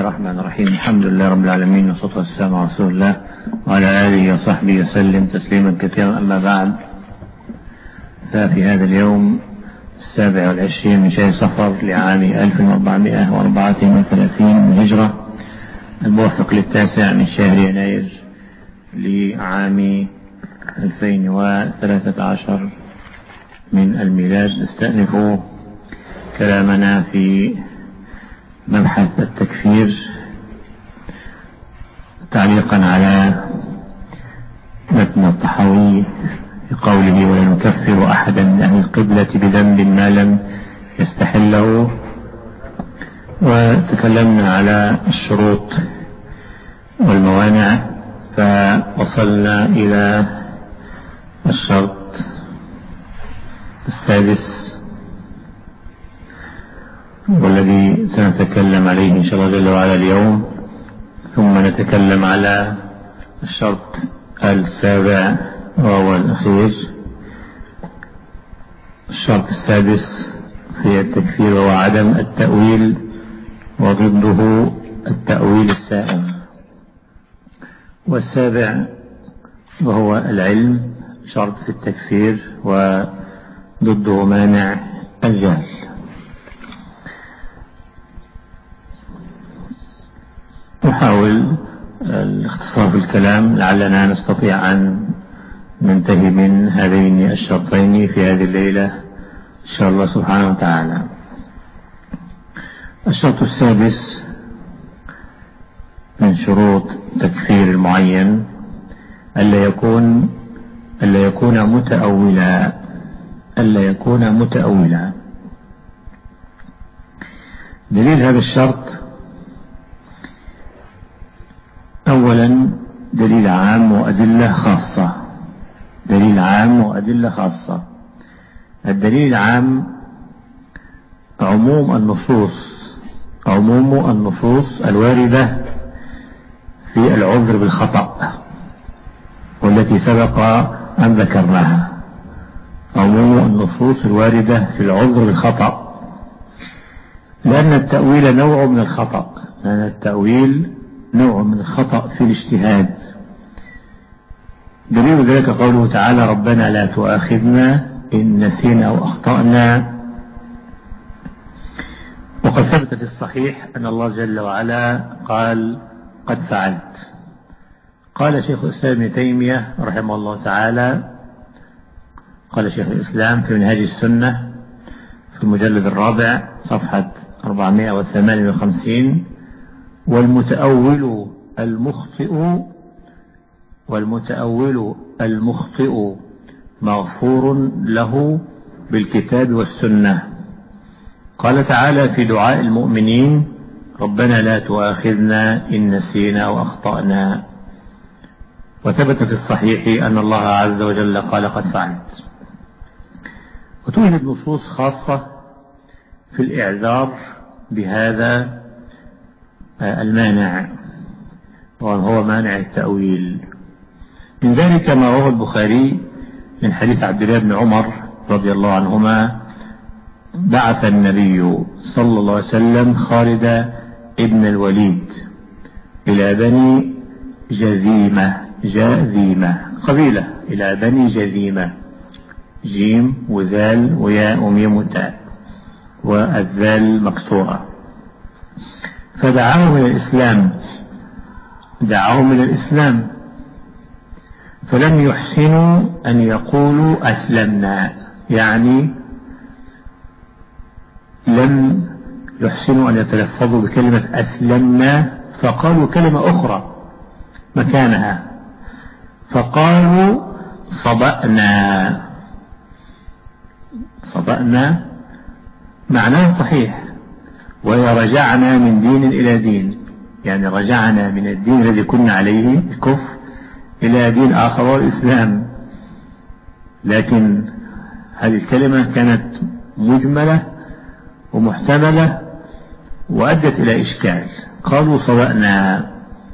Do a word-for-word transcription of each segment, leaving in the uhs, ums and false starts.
الرحمن الرحيم. الحمد لله رب العالمين، والصلاة والسلام على رسول الله وعلى آله وصحبه وسلم تسليما كثيرا. أما بعد، ففي هذا اليوم السابع والعشرين من شهر صفر لعام ألف وأربعمائة وأربعة وثلاثين من الهجرة، الموافق للتاسع من شهر يناير لعام ألفين وثلاثة عشر من الميلاد. نستأنف كلامنا في مبحث التكفير تعليقا على متن الطحاوي بقوله: ولا نكفر أحدا من أهل القبلة بذنب ما لم يستحله. وتكلمنا على الشروط والموانع، فوصلنا إلى الشرط السادس والذي سنتكلم عليه إن شاء الله جل وعلا اليوم، ثم نتكلم على الشرط السابع وهو الأخير، الشرط السادس في التكفير وهو عدم التأويل وضده التأويل السائغ. والسابع وهو العلم، شرط في التكفير وضده مانع الجهل. نحاول الاختصار في الكلام لعلنا نستطيع أن ننتهي من هذين الشرطين في هذه الليلة إن شاء الله سبحانه وتعالى. الشرط السادس من شروط تكفير المعين ألا يكون ألا يكون متأولا ألا يكون متأولا. دليل هذا الشرط أولا دليل عام وأدلة خاصة. دليل عام وأدلة خاصة. الدليل العام عموم النصوص عموم النصوص الواردة في العذر بالخطأ والتي سبق أن ذكرناها. عموم النصوص الواردة في العذر بالخطأ، لأن التأويل نوع من الخطأ لأن التأويل نوع من الخطأ في الاجتهاد. دليل ذلك قوله تعالى: ربنا لا تؤاخذنا إن نسينا أو أخطأنا. وقد ثبت في الصحيح أن الله جل وعلا قال: قد فعلت. قال شيخ الإسلام ابن تيمية رحمه الله تعالى، قال شيخ الإسلام في منهاج السنة في المجلد الرابع صفحة أربعمائة وثمانية وخمسين: والمتأول المخطئ والمتأول المخطئ مغفور له بالكتاب والسنة. قال تعالى في دعاء المؤمنين: ربنا لا تؤاخذنا إن نسينا أو أخطأنا. وثبت في الصحيح أن الله عز وجل قال: قد فعلت. وتوجد نصوص خاصة في الإعذار بهذا المانع، وهو مانع التأويل. من ذلك ما رواه البخاري من حديث عبد الله بن عمر رضي الله عنهما: بعث النبي صلى الله عليه وسلم خالد ابن الوليد إلى بني جذيمة جذيمة قبيلة إلى بني جذيمة، جيم وذال وياء وميم وتاء والذال مكسورة، فدعاهم إلى الإسلام دعاهم إلى الإسلام فلم يحسنوا أن يقولوا أسلمنا، يعني لم يحسنوا أن يتلفظوا بكلمة أسلمنا، فقالوا كلمة أخرى مكانها، فقالوا صبأنا. صبأنا معناه صحيح، وهي رجعنا من دين إلى دين، يعني رجعنا من الدين الذي كنا عليه الكفر إلى دين آخر والإسلام. لكن هذه الكلمة كانت مجملة ومحتملة وأدت إلى إشكال. قالوا صبأنا.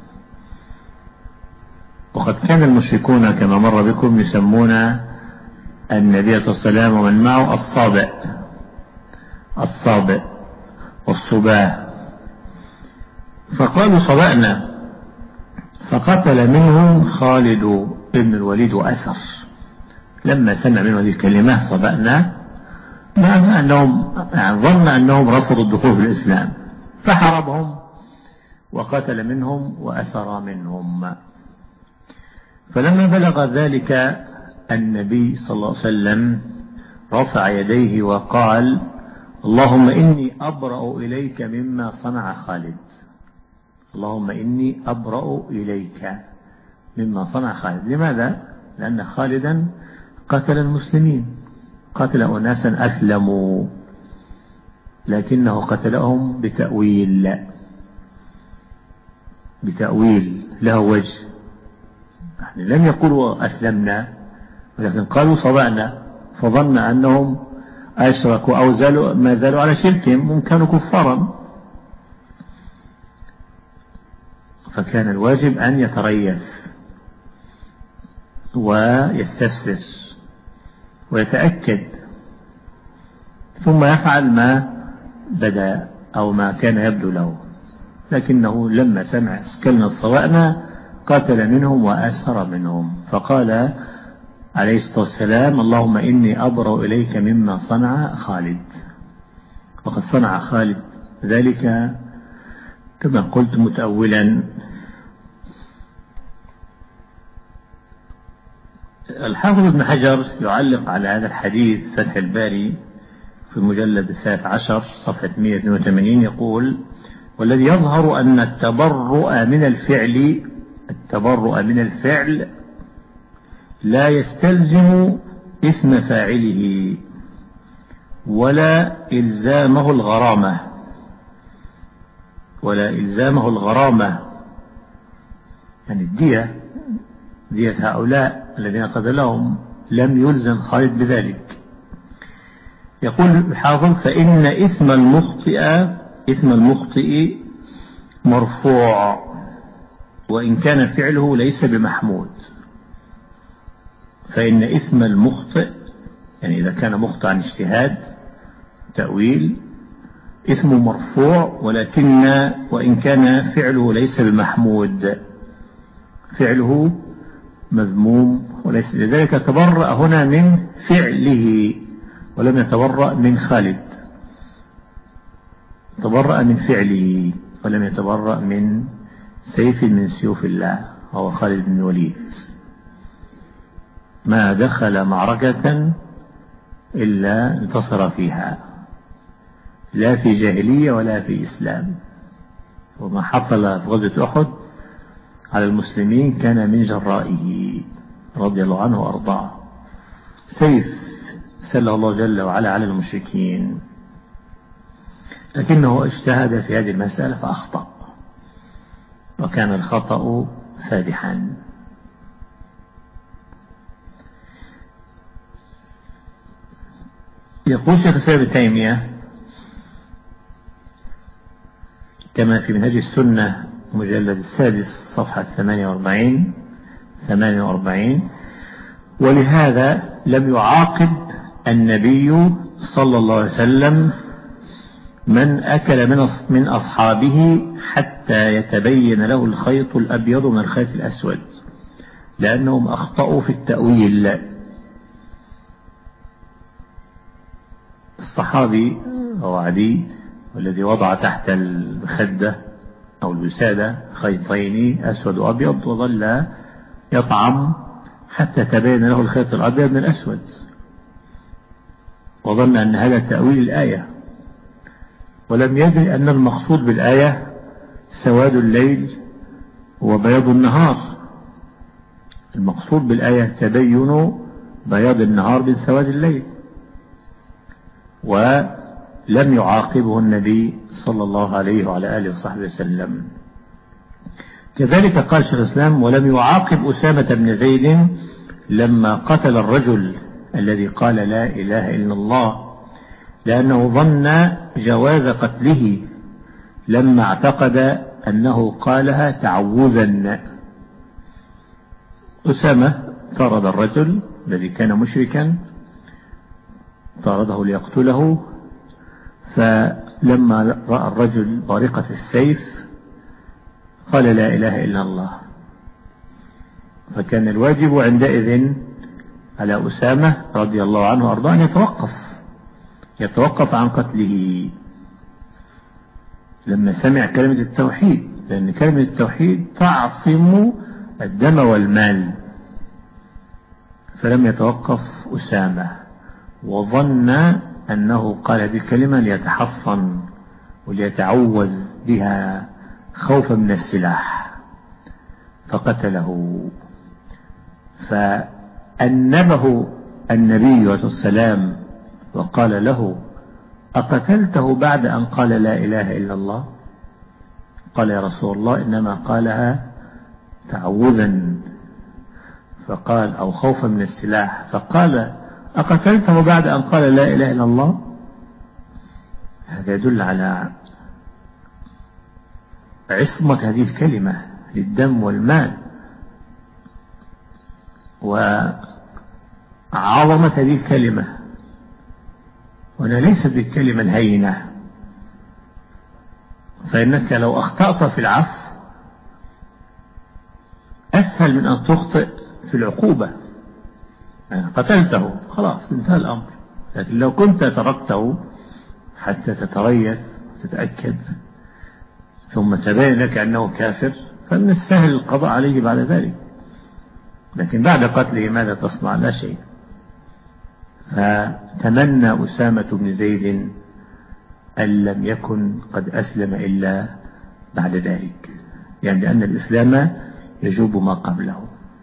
وقد كان المشركون كما مر بكم يسمون النبي صلى الله عليه وسلم ومن معه الصابئ الصابئ والصباه، فقالوا صبأنا، فقتل منهم خالد بن الوليد وأسر. لما سمع منهم هذه الكلمة صبأنا، مع أنهم يعني ظن أنهم رفضوا الدخول في الإسلام، فحربهم وقتل منهم وأسر منهم. فلما بلغ ذلك النبي صلى الله عليه وسلم رفع يديه وقال: اللهم إني أبرأ إليك مما صنع خالد. اللهم إني أبرأ إليك مما صنع خالد. لماذا؟ لأن خالدا قتل المسلمين، قتل أناسا أسلموا، لكنه قتلهم بتأويل بتأويل له وجه. يعني لم يقولوا أسلمنا، ولكن قالوا صبأنا، فظن أنهم أشركوا أو زالوا ما زالوا على شركهم، هم كانوا كفارا. فكان الواجب أن يتريث ويستفسر ويتأكد، ثم يفعل ما بدأ أو ما كان يبدو له. لكنه لما سمع كلمة صبأنا قاتل منهم وأسر منهم، فقال عليه الصلاة والسلام: اللهم إني أبرأ إليك مما صنع خالد. وقد صنع خالد ذلك كما قلت متأولا. الحافظ ابن حجر يعلق على هذا الحديث فتح الباري في المجلد الثالث عشر صفحة مئة واثنين وثمانين، يقول: والذي يظهر أن التبرؤ من الفعل التبرؤ من الفعل لا يستلزم اسم فاعله ولا إلزامه الغرامة ولا إلزامه الغرامة يعني الدية دية هؤلاء الذين قتلهم لم يلزم خالد بذلك. يقول الحافظ: فإن اسم المخطئ اسم المخطئ مرفوع وإن كان فعله ليس بمحمود. فإن اسم المخطئ يعني إذا كان مخطئ عن اجتهاد تأويل اسمه مرفوع، ولكن وإن كان فعله ليس بمحمود، فعله مذموم وليس. لذلك تبرأ هنا من فعله ولم يتبرأ من خالد، تبرأ من فعله ولم يتبرأ من سيف من سيوف الله هو خالد بن الوليد. ما دخل معركة إلا انتصر فيها، لا في جاهلية ولا في إسلام. وما حصل في غزوة أحد على المسلمين كان من جرائه رضي الله عنه وأرضاه، سيف سله الله جل وعلا على المشركين، لكنه اجتهد في هذه المسألة فأخطأ، وكان الخطأ فادحا. يقول شيخ الإسلام ابن تيمية كما في منهج السنة مجلد السادس صفحة ثمانية وأربعين ثمانية وأربعين: ولهذا لم يعاقب النبي صلى الله عليه وسلم من أكل من من أصحابه حتى يتبين له الخيط الأبيض من الخيط الأسود، لأنهم أخطأوا في التأويل. الصحابي هو عدي والذي وضع تحت المخدة أو الوسادة خيطين أسود وأبيض وظل يطعم حتى تبين له الخيط الأبيض من الأسود، وظن أن هذا تأويل الآية، ولم يدري أن المقصود بالآية سواد الليل وبياض النهار. المقصود بالآية تبين بياض النهار من سواد الليل، ولم يعاقبه النبي صلى الله عليه وعلى آله وصحبه وسلم. كذلك قال شيخ الإسلام: ولم يعاقب أسامة بن زيد لما قتل الرجل الذي قال لا إله إلا الله، لأنه ظن جواز قتله لما اعتقد أنه قالها تعوذا. أسامة طارد الرجل الذي كان مشركا، طارده قال لا إله إلا الله. فكان الواجب عندئذ على أسامة رضي الله عنه وأرضاه أن يتوقف يتوقف عن قتله لما سمع كلمة التوحيد، لأن كلمة التوحيد تعصم الدم والمال. فلم يتوقف أسامة، وظن أنه قال هذه الكلمة ليتحصن وليتعوذ بها خوفا من السلاح، فقتله. فأنبه النبي عليه السلام وقال له: أقتلته بعد أن قال لا إله إلا الله؟ قال: يا رسول الله إنما قالها تعوذا، فقال أو خوفا من السلاح. فقال: أقتلته بعد أن قال لا إله إلا الله؟ هذا يدل على عصمة هذه الكلمة للدم والمال، وعظمة هذه الكلمة، وأنا ليست بالكلمة الهينة. فإنك لو أخطأت في العفو أسهل من أن تخطئ في العقوبة. يعني قتلته خلاص انتهى الأمر، لكن لو كنت تركته حتى تتريث وتتأكد ثم تبين لك أنه كافر فمن السهل القضاء عليه بعد ذلك، لكن بعد قتله ماذا تصنع؟ لا شيء. فتمنى أسامة بن زيد أن لم يكن قد أسلم إلا بعد ذلك، يعني لأن الإسلام يجوب ما قبله،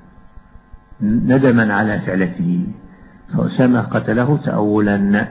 ندما على فعلته. فأسامة قتله تأولا.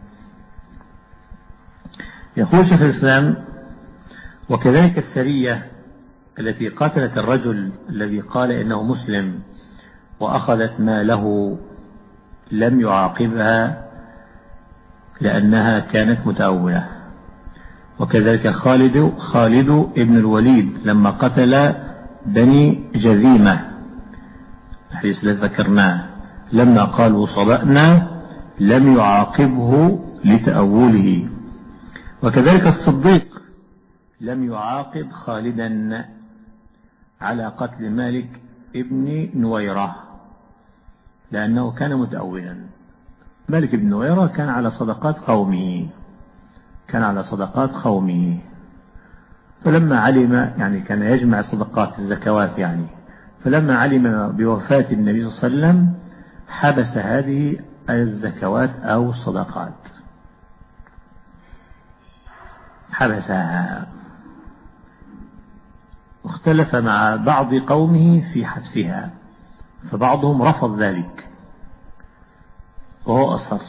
يقول شيخ الإسلام: وكذلك السرية التي قتلت الرجل الذي قال إنه مسلم وأخذت ماله لم يعاقبها لأنها كانت متأولة. وكذلك خالد خالد ابن الوليد لما قتل بني جذيمة، الحديث الذي ذكرناه، لما قالوا صبأنا لم يعاقبه لتأوله. وكذلك الصديق لم يعاقب خالدا على قتل مالك ابن نويرة لأنه كان متأولا. مالك بن نويرة كان على صدقات قومه كان على صدقات قومه فلما علم، يعني كان يجمع صدقات الزكوات يعني، فلما علم بوفاة النبي صلى الله عليه وسلم حبس هذه الزكوات أو الصدقات، حبسها، واختلف مع بعض قومه في حبسها، فبعضهم رفض ذلك وهو أصر.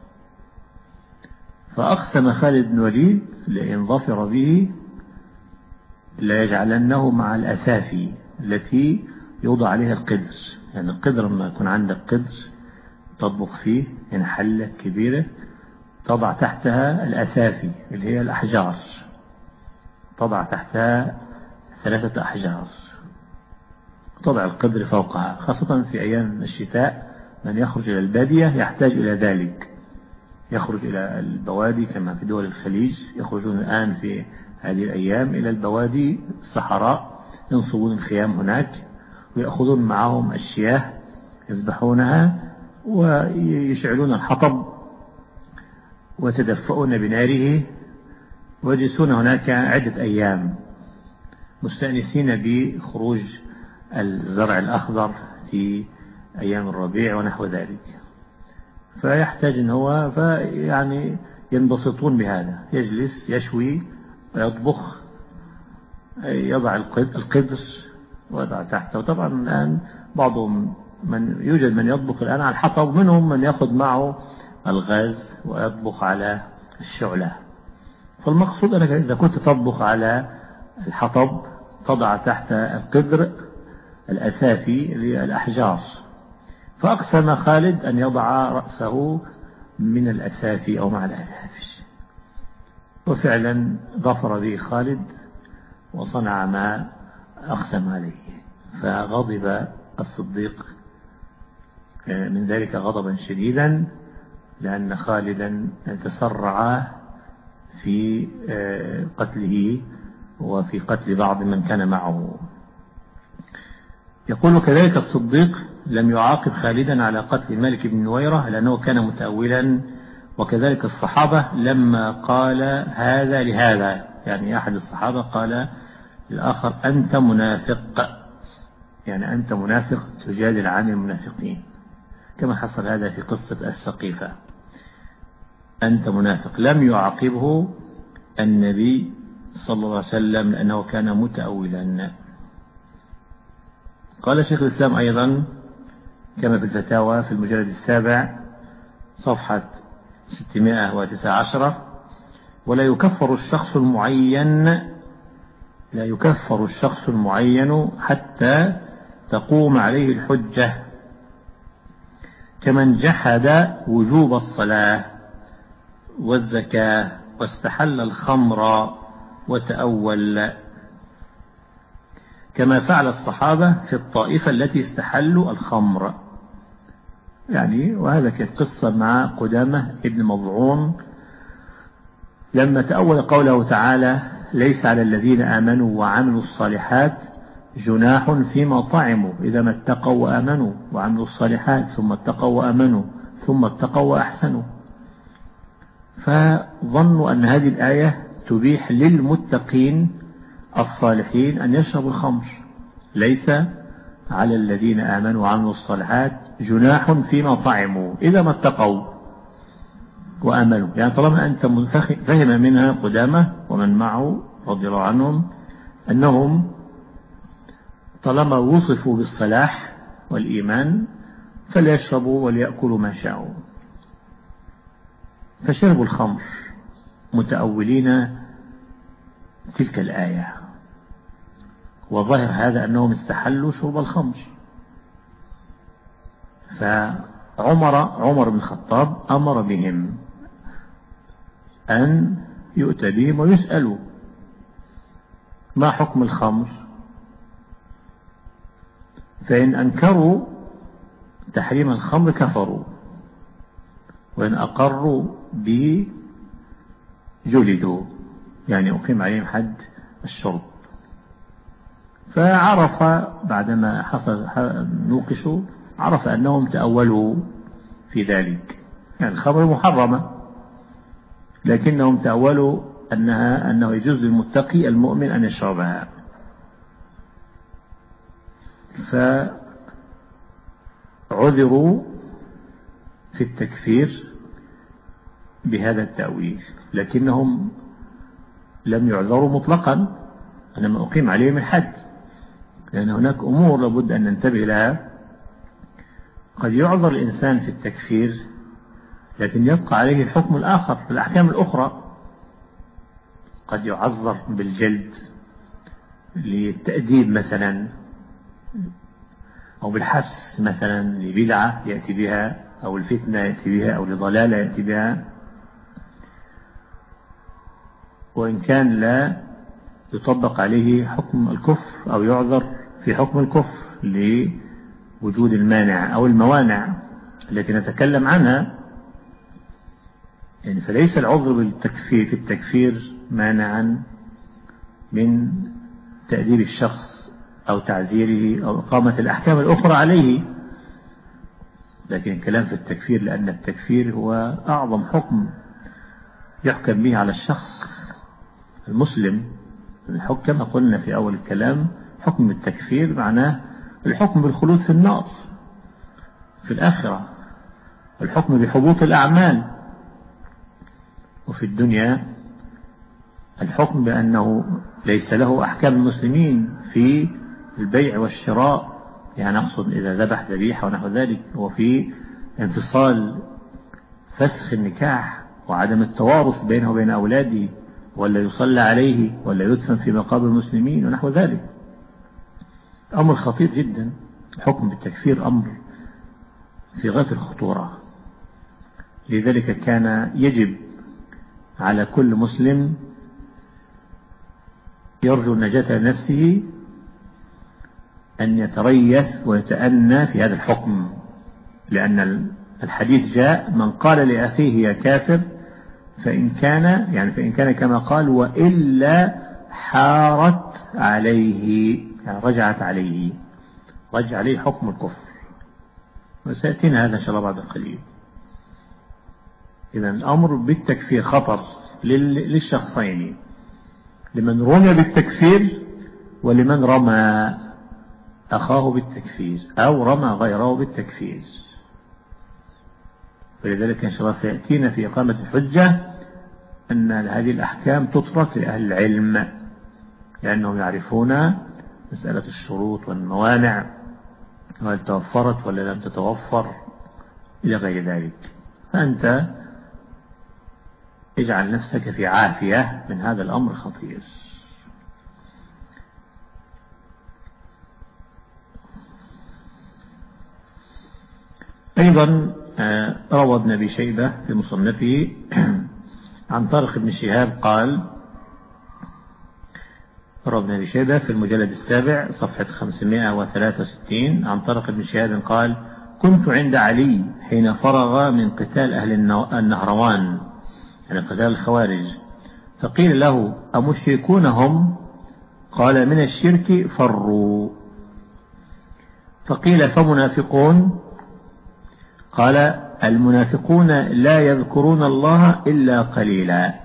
فأقسم خالد بن الوليد لئن ظفر به لا يجعلنه مع الأثافي التي يوضع عليها القدر. يعني القدر لما يكون عندك قدر تطبخ فيه، يعني حلة كبيرة تضع تحتها الأثافي اللي هي الأحجار، تضع تحتها ثلاثة أحجار، تضع القدر فوقها، خاصة في أيام الشتاء من يخرج إلى البادية يحتاج إلى ذلك، يخرج إلى البوادي كما في دول الخليج، يخرجون الآن في هذه الأيام إلى البوادي الصحراء، ينصبون الخيام هناك ويأخذون معهم الشياه يذبحونها ويشعلون الحطب ويتدفؤون بناره ويجلسون هناك عدة أيام مستأنسين بخروج الزرع الأخضر في أيام الربيع ونحو ذلك. فيحتاج أن هو يعني ينبسطون بهذا، يجلس يشوي ويطبخ، يضع القدر ويضع تحته. وطبعا الآن بعضهم من يوجد من يطبخ الآن على الحطب، منهم من يأخذ معه الغاز ويطبخ على الشعلة. فالمقصود أنك إذا كنت تطبخ على الحطب تضع تحت القدر الأثافي للأحجار. فأقسم خالد أن يضع رأسه من الأثافي أو مع الأثافي، وفعلا ظفر به خالد وصنع ما أقسم عليه. فغضب الصديق من ذلك غضبا شديدا لأن خالدا تسرع في قتله وفي قتل بعض من كان معه. يقول كذلك الصديق لم يعاقب خالدا على قتل مالك بن نويرة لأنه كان متأولا، وكذلك الصحابة لما قال هذا لهذا، يعني أحد الصحابة قال الآخر أنت منافق، يعني أنت منافق تجادل عن المنافقين، كما حصل هذا في قصة السقيفة، أنت منافق. لم يعاقبه النبي صلى الله عليه وسلم لأنه كان متأولا. قال شيخ الإسلام أيضا كما في الفتاوى في المجلد السابع صفحة ستمائة وتسعة عشر: ولا يكفر الشخص المعين لا يكفر الشخص المعين حتى تقوم عليه الحجة، كمن جحد وجوب الصلاة والزكاة واستحل الخمر وتأول، كما فعل الصحابة في الطائفة التي استحلوا الخمر. يعني وهذا كانت قصة مع قدامة ابن مضعون لما تأول قوله تعالى: ليس على الذين آمنوا وعملوا الصالحات جناح فيما طعموا إذا ما اتقوا وآمنوا وعملوا الصالحات ثم اتقوا وآمنوا ثم اتقوا وأحسنوا. فظنوا أن هذه الآية تبيح للمتقين الصالحين أن يشربوا الخمر، ليس على الذين آمنوا وعملوا الصالحات جناح فيما طعموا إذا ما اتقوا وآمنوا. يعني طالما أنت فهم منها قدامة ومن معه رضي الله عنهم أنهم طالما وصفوا بالصلاح والإيمان فليشربوا وليأكلوا ما شاءوا، فشربوا الخمر متأولين تلك الآية، وظاهر هذا أنهم استحلوا شرب الخمر. فعمر عمر بن الخطاب أمر بهم أن يؤتى بهم ويسألوا ما حكم الخمر، فإن أنكروا تحريم الخمر كفروا، وإن أقروا به جلدوا، يعني أقيم عليهم حد الشرب. فعرف بعدما حصل نوقشوا عرف أنهم تأولوا في ذلك، يعني الخمر محرمة لكنهم تأولوا أنها أنه يجوز للمتقي المؤمن أن يشربها، فعذروا في التكفير بهذا التأويل، لكنهم لم يعذروا مطلقا أنما أقيم عليهم الحد، لأن هناك أمور لابد أن ننتبه لها. قد يعذر الإنسان في التكفير لكن يبقى عليه الحكم الآخر في الأحكام الأخرى، قد يعذر بالجلد للتأديب مثلا، أو بالحبس مثلا لبدعة يأتي بها، أو الفتنة يأتي بها، أو لضلالة يأتي بها، وإن كان لا يطبق عليه حكم الكفر أو يعذر في حكم الكفر لوجود المانع أو الموانع التي نتكلم عنها. يعني فليس العذر بالتكفير في التكفير مانعا من تأديب الشخص أو تعزيره أو إقامة الأحكام الأخرى عليه، لكن الكلام في التكفير لأن التكفير هو أعظم حكم يحكم به على الشخص المسلم. الحكم كما قلنا في أول الكلام حكم التكفير معناه الحكم بالخلود في النار في الآخرة، الحكم بحبوط الأعمال، وفي الدنيا الحكم بأنه ليس له أحكام المسلمين في البيع والشراء، يعني أقصد إذا ذبح ذبيحة ونحو ذلك، وفي انفصال فسخ النكاح وعدم التوارث بينه وبين أولاده، ولا يصلى عليه ولا يدفن في مقابر المسلمين ونحو ذلك. أمر خطير جدا، الحكم بالتكفير أمر في غاية الخطورة. لذلك كان يجب على كل مسلم يرجو النجاة لنفسه أن يتريث ويتأنى في هذا الحكم، لأن الحديث جاء: من قال لأخيه يا كافر فإن كان يعني فإن كان كما قال وإلا حارت عليه، يعني رجعت عليه، رجع عليه حكم الكفر، وسيأتينا هذا إن شاء الله بعد قليل. إذا الأمر بالتكفير خطر للشخصين، لمن رمي بالتكفير ولمن رمى أخاه بالتكفير أو رمى غيره بالتكفير. فلذلك إن شاء الله سيأتينا في إقامة الحجة أن هذه الأحكام تترك لأهل العلم، لأنهم يعرفون مسألة الشروط والموانع، وهل توفرت ولا لم تتوفر إلى غير ذلك. فأنت اجعل نفسك في عافية من هذا الأمر الخطير. أيضا روى ابن أبي شيبة في مصنفه عن طارق بن شهاب قال، روى ابن أبي شيبة في المجلد السابع صفحة خمسمائة وثلاثة وستين عن طارق بن شهاب قال: كنت عند علي حين فرغ من قتال أهل النهروان، يعني قتال الخوارج، فقيل له: أمشركون هم؟ قال: من الشرك فروا. فقيل: فمنافقون؟ قال: المنافقون لا يذكرون الله إلا قليلا.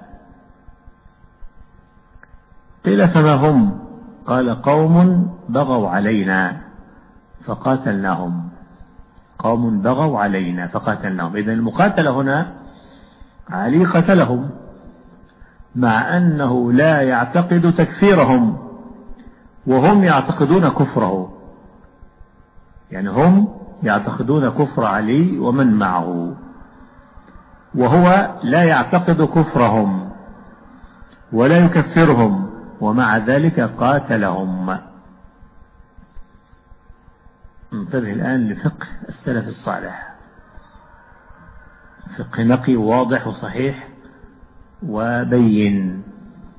قيل: فما هم؟ قال: قوم بغوا علينا فقاتلناهم. قوم بغوا علينا فقاتلناهم. إذن المقاتلة هنا علي قتلهم، مع أنه لا يعتقد تكفيرهم وهم يعتقدون كفره، يعني هم يعتقدون كفر علي ومن معه، وهو لا يعتقد كفرهم ولا يكفرهم، ومع ذلك قاتلهم. انتبه الآن لفقه السلف الصالح، فقه نقي واضح وصحيح وبين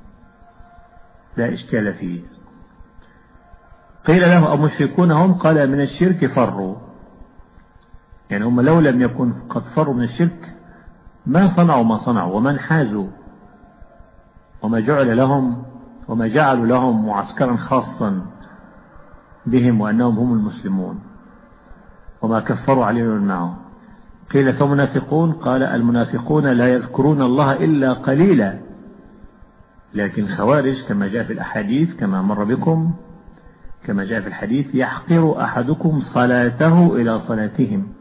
لا إشكال فيه. قيل له: أمشركون هم؟ قال: من الشرك فروا، يعني هم لو لم يكن قد فروا من الشرك ما صنعوا ما صنعوا وما انحازوا وما جعل لهم وما جعلوا لهم معسكرا خاصا بهم وأنهم هم المسلمون، وما كفروا عليهم معهم. قيل: فمنافقون؟ قال: المنافقون لا يذكرون الله إلا قليلا. لكن خوارج كما جاء في الأحاديث كما مر بكم، كما جاء في الحديث: يحقر أحدكم صلاته إلى صلاتهم.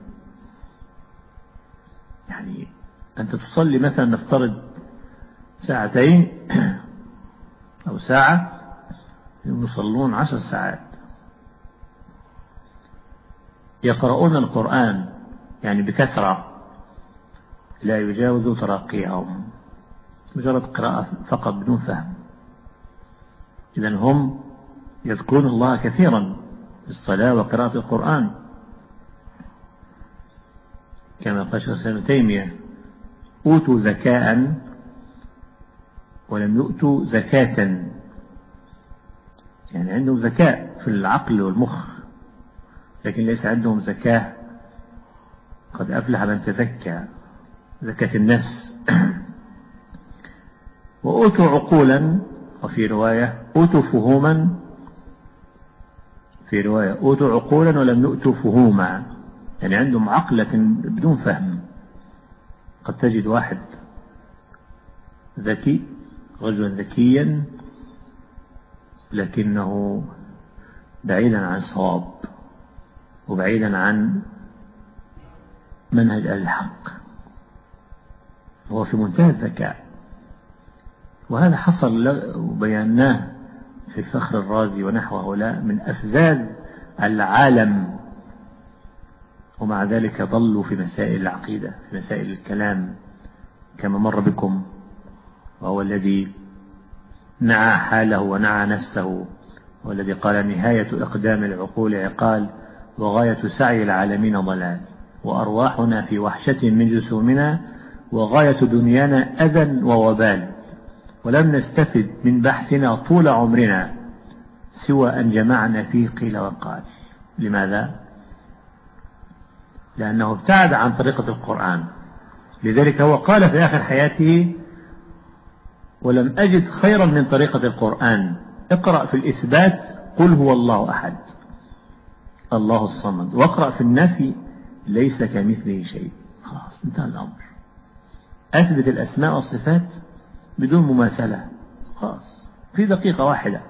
يعني أنت تصلي مثلا نفترض ساعتين أو ساعة، يصلون عشر ساعات، يقرؤون القرآن يعني بكثرة لا يجاوز تراقيهم، مجرد قراءة فقط بدون فهم. إذن هم يذكرون الله كثيرا في الصلاة وقراءة القرآن، كما قال شيخ الإسلام ابن تيمية: أوتوا ذكاء ولم يؤتوا زكاة، يعني عندهم ذكاء في العقل والمخ لكن ليس عندهم زكاة. قد أفلح من تزكى، زكاة النفس. وأوتوا عقولا، وفي رواية أوتوا فهوما، في رواية أوتوا عقولا ولم يؤتوا فهوما، يعني عندهم عقل لكن بدون فهم. قد تجد واحد ذكي، رجلا ذكيا، لكنه بعيدا عن الصواب وبعيدا عن منهج الحق، هو في منتهى الذكاء. وهذا حصل وبيناه في الفخر الرازي ونحو هؤلاء من أفذاذ العالم، ومع ذلك ضلوا في مسائل العقيدة، في مسائل الكلام كما مر بكم، وهو الذي نعى حاله ونعى نفسه، والذي قال: نهاية إقدام العقول عقال، وغاية سعي العالمين ضلال، وأرواحنا في وحشة من جسومنا، وغاية دنيانا أذى ووبال، ولم نستفد من بحثنا طول عمرنا سوى أن جمعنا فيه قيل وقال. لماذا؟ لأنه ابتعد عن طريقة القرآن. لذلك هو قال في آخر حياته: ولم أجد خيرا من طريقة القرآن. اقرأ في الإثبات قل هو الله أحد الله الصمد، واقرأ في النفي ليس كمثله شيء. خلاص انتهى الأمر. أثبت الأسماء والصفات بدون مماثلة، خلاص في دقيقة واحدة.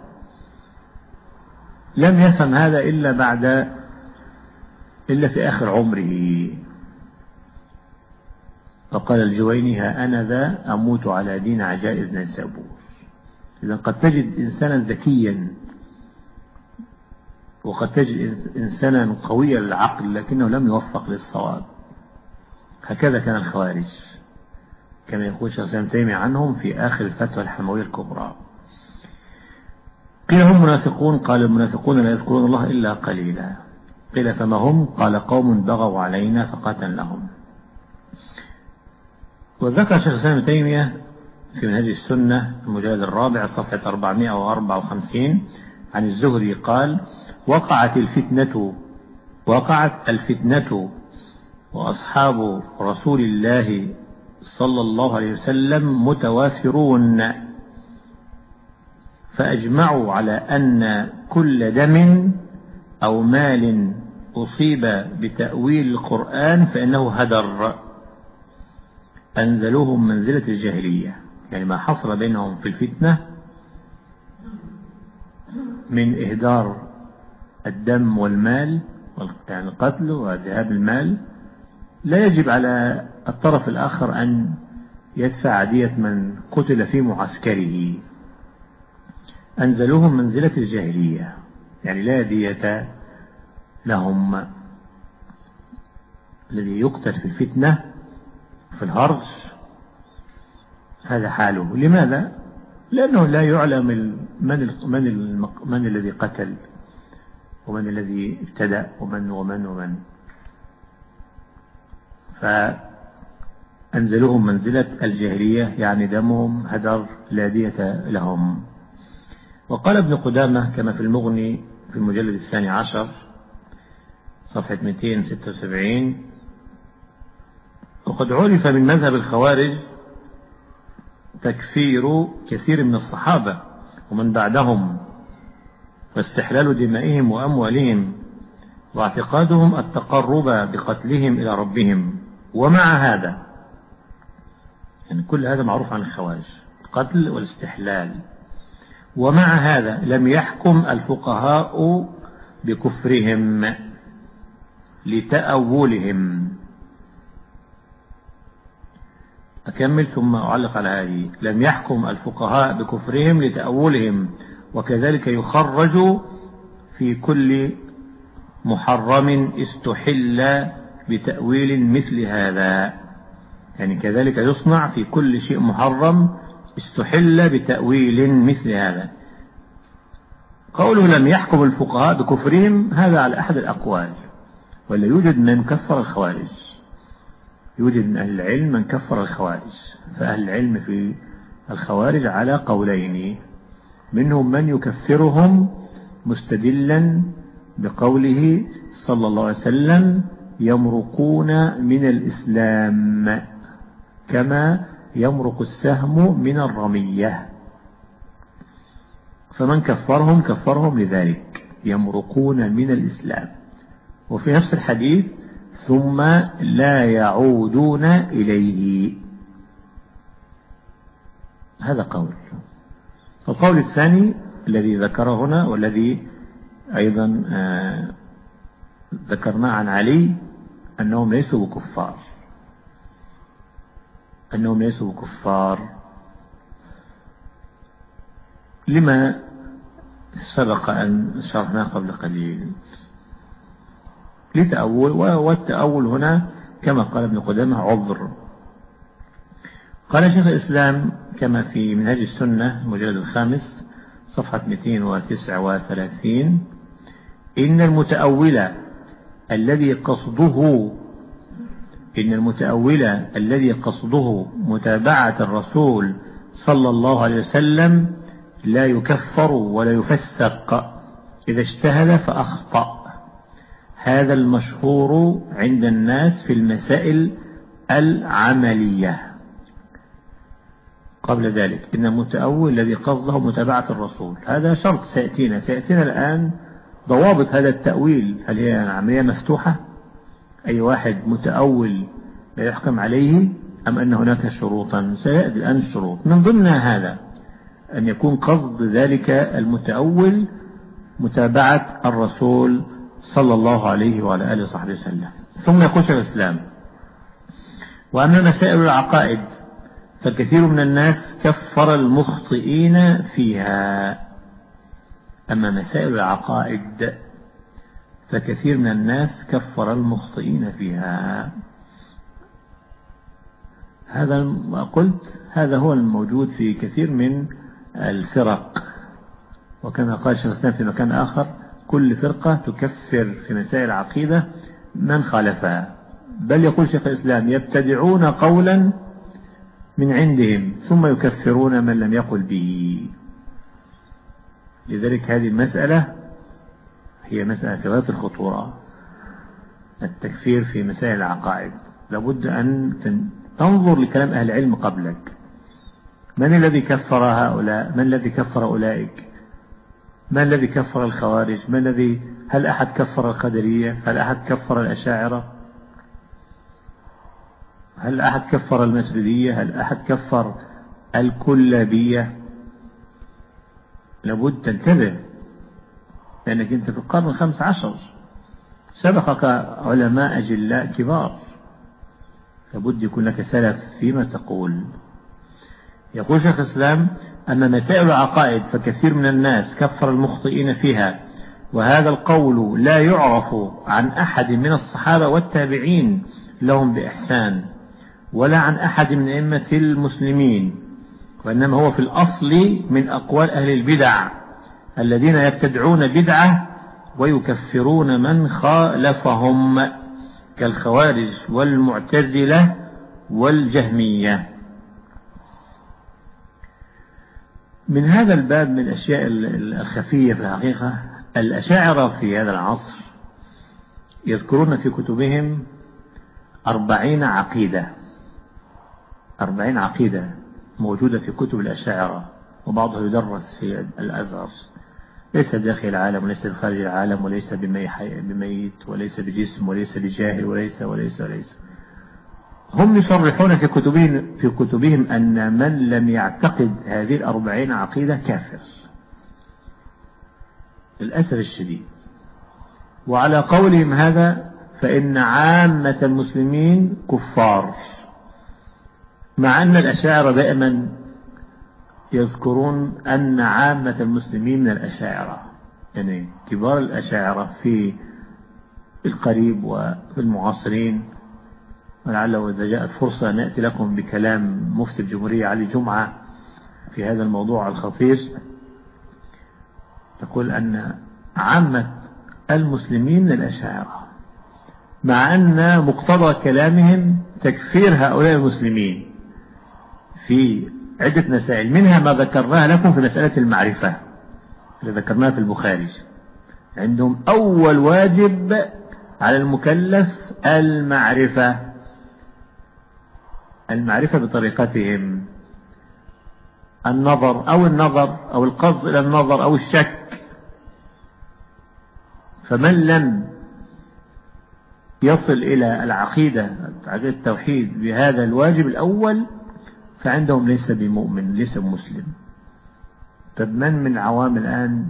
لم يفهم هذا إلا بعد إلا في آخر عمره. فقال الجويني ها أنا ذا أموت على دين عجائز نيسابور. إذا قد تجد إنسانا ذكيا وقد تجد إنسانا قوي العقل لكنه لم يوفق للصواب. هكذا كان الخوارج كما يقول شيخ الإسلام ابن تيمية عنهم في آخر الفتوى الحموية الكبرى. قيل هم منافقون، قال المنافقون لا يذكرون الله إلا قليلا. قيل فما هم؟ قال قوم بغوا علينا فقاتلناهم. وذكر شيخ الإسلام ابن تيمية في منهج السنة المجلد الرابع صفحة أربعمائة وأربعة وخمسين عن الزهري قال وقعت الفتنة وقعت الفتنة وأصحاب رسول الله صلى الله عليه وسلم متوافرون، فأجمعوا على أن كل دم أو مال أصيب بتأويل القرآن فإنه هدر، أنزلوهم منزلة الجاهلية. يعني ما حصل بينهم في الفتنة من إهدار الدم والمال، يعني القتل وذهاب المال، لا يجب على الطرف الآخر أن يدفع دية من قتل في معسكره. أنزلوهم منزلة الجاهلية، يعني لا دية لهم. الذي يقتل في الفتنة في الهرج هذا حاله. لماذا؟ لأنه لا يعلم من من من الذي قتل ومن الذي ابتدأ ومن ومن ومن فأنزلوهم منزلة الجاهلية، يعني دمهم هدر لا دية لهم. وقال ابن قدامة كما في المغني في المجلد الثاني عشر صفحة مئتين وستة وسبعين وقد عرف من مذهب الخوارج تكفير كثير من الصحابة ومن بعدهم واستحلال دمائهم وأموالهم واعتقادهم التقرب بقتلهم إلى ربهم. ومع هذا يعني كل هذا معروف عن الخوارج، القتل والاستحلال. ومع هذا لم يحكم الفقهاء بكفرهم لتأولهم. أكمل ثم أعلق على هذه. لم يحكم الفقهاء بكفرهم لتأولهم، وكذلك يخرج في كل محرم استحل بتأويل مثل هذا. يعني كذلك يصنع في كل شيء محرم استحل بتأويل مثل هذا. قوله لم يحكم الفقهاء بكفرهم هذا على أحد الأقوال، ولا يوجد من كفر الخوارج، يوجد من أهل العلم من كفر الخوارج. فأهل العلم في الخوارج على قولين، منهم من يكفرهم مستدلا بقوله صلى الله عليه وسلم يمرقون من الإسلام كما يمرق السهم من الرمية، فمن كفرهم كفرهم لذلك يمرقون من الإسلام. وفي نفس الحديث ثم لا يعودون إليه، هذا قول. القول الثاني الذي ذكره هنا والذي أيضا آه ذكرناه عن علي أنهم ليسوا بكفار، أنهم ليسوا بكفار لما سبق أن شرحناه قبل قليل لتأول. والتأول هنا كما قال ابن قدامة عذر. قال شيخ الإسلام كما في منهج السنة المجلد الخامس صفحة مئتين وتسعة وثلاثين إن المتأول الذي قصده إن المتأول الذي قصده متابعة الرسول صلى الله عليه وسلم لا يكفر ولا يفسق إذا اجتهد فأخطأ. هذا المشهور عند الناس في المسائل العملية. قبل ذلك إن المتأول الذي قصده متابعة الرسول، هذا شرط سيأتينا سيأتينا الآن ضوابط هذا التأويل. هل هي عملية مفتوحة أي واحد متأول لا يحكم عليه، أم أن هناك شروطا؟ سيأتي الآن الشروط. من ضمنها هذا أن يكون قصد ذلك المتأول متابعة الرسول صلى الله عليه وعلى آله وصحبه وسلم. ثم يقول شيخ الإسلام: وأما مسائل العقائد فكثير من الناس كفر المخطئين فيها. أما مسائل العقائد فكثير من الناس كفر المخطئين فيها. هذا ما قلت هذا هو الموجود في كثير من الفرق، وكما قال شيخ الإسلام في مكان آخر: كل فرقة تكفر في مسائل العقيدة من خالفها. بل يقول شيخ الإسلام: يبتدعون قولا من عندهم ثم يكفرون من لم يقل به. لذلك هذه المسألة هي مسألة في غاية الخطورة، التكفير في مسائل العقائد. لابد أن تنظر لكلام أهل العلم قبلك. من الذي كفر هؤلاء؟ من الذي كفر أولئك؟ من الذي كفر الخوارج؟ من الذي هل أحد كفر القدرية؟ هل أحد كفر الأشاعرة؟ هل أحد كفر الماتريدية؟ هل أحد كفر الكلابية؟ لابد تنتبه، لأنك أنت في القرن الخامس عشر سبقك علماء أجلاء كبار، لابد يكون لك سلف فيما تقول. يقول شيخ الإسلام: أما مسائل العقائد فكثير من الناس كفر المخطئين فيها، وهذا القول لا يعرف عن أحد من الصحابة والتابعين لهم بإحسان، ولا عن أحد من أئمة المسلمين، وإنما هو في الأصل من أقوال أهل البدع الذين يبتدعون بدعة ويكفرون من خالفهم كالخوارج والمعتزلة والجهمية. من هذا الباب من الأشياء الخفية في الحقيقة، الأشاعرة في هذا العصر يذكرون في كتبهم أربعين عقيدة أربعين عقيدة موجودة في كتب الأشاعرة، وبعضها يدرس في الأزهر، ليس داخل العالم وليس خارج العالم، وليس بميت وليس بجسم وليس بجاهل وليس وليس وليس هم يصرحون في كتبهم, في كتبهم أن من لم يعتقد هذه الأربعين عقيدة كافر للأسف الشديد. وعلى قولهم هذا فإن عامة المسلمين كفار، مع أن الأشاعرة دائما يذكرون أن عامة المسلمين من الأشاعرة، يعني كبار الأشاعرة في القريب وفي المعاصرين. ولعله إذا جاءت فرصة نأتي لكم بكلام مفتي الجمهورية علي جمعة في هذا الموضوع الخطير. يقول أن عامة المسلمين من الأشاعرة، مع أن مقتضى كلامهم تكفير هؤلاء المسلمين في عدة مسائل، منها ما ذكرناها لكم في مسألة المعرفة اللي ذكرناها في البخاري. عندهم أول واجب على المكلف المعرفة المعرفة بطريقتهم، النظر أو النظر أو القصد إلى النظر أو الشك. فمن لم يصل إلى العقيدة عقيدة التوحيد بهذا الواجب الأول فعندهم ليس بمؤمن ليس بمسلم. طب من من العوام الآن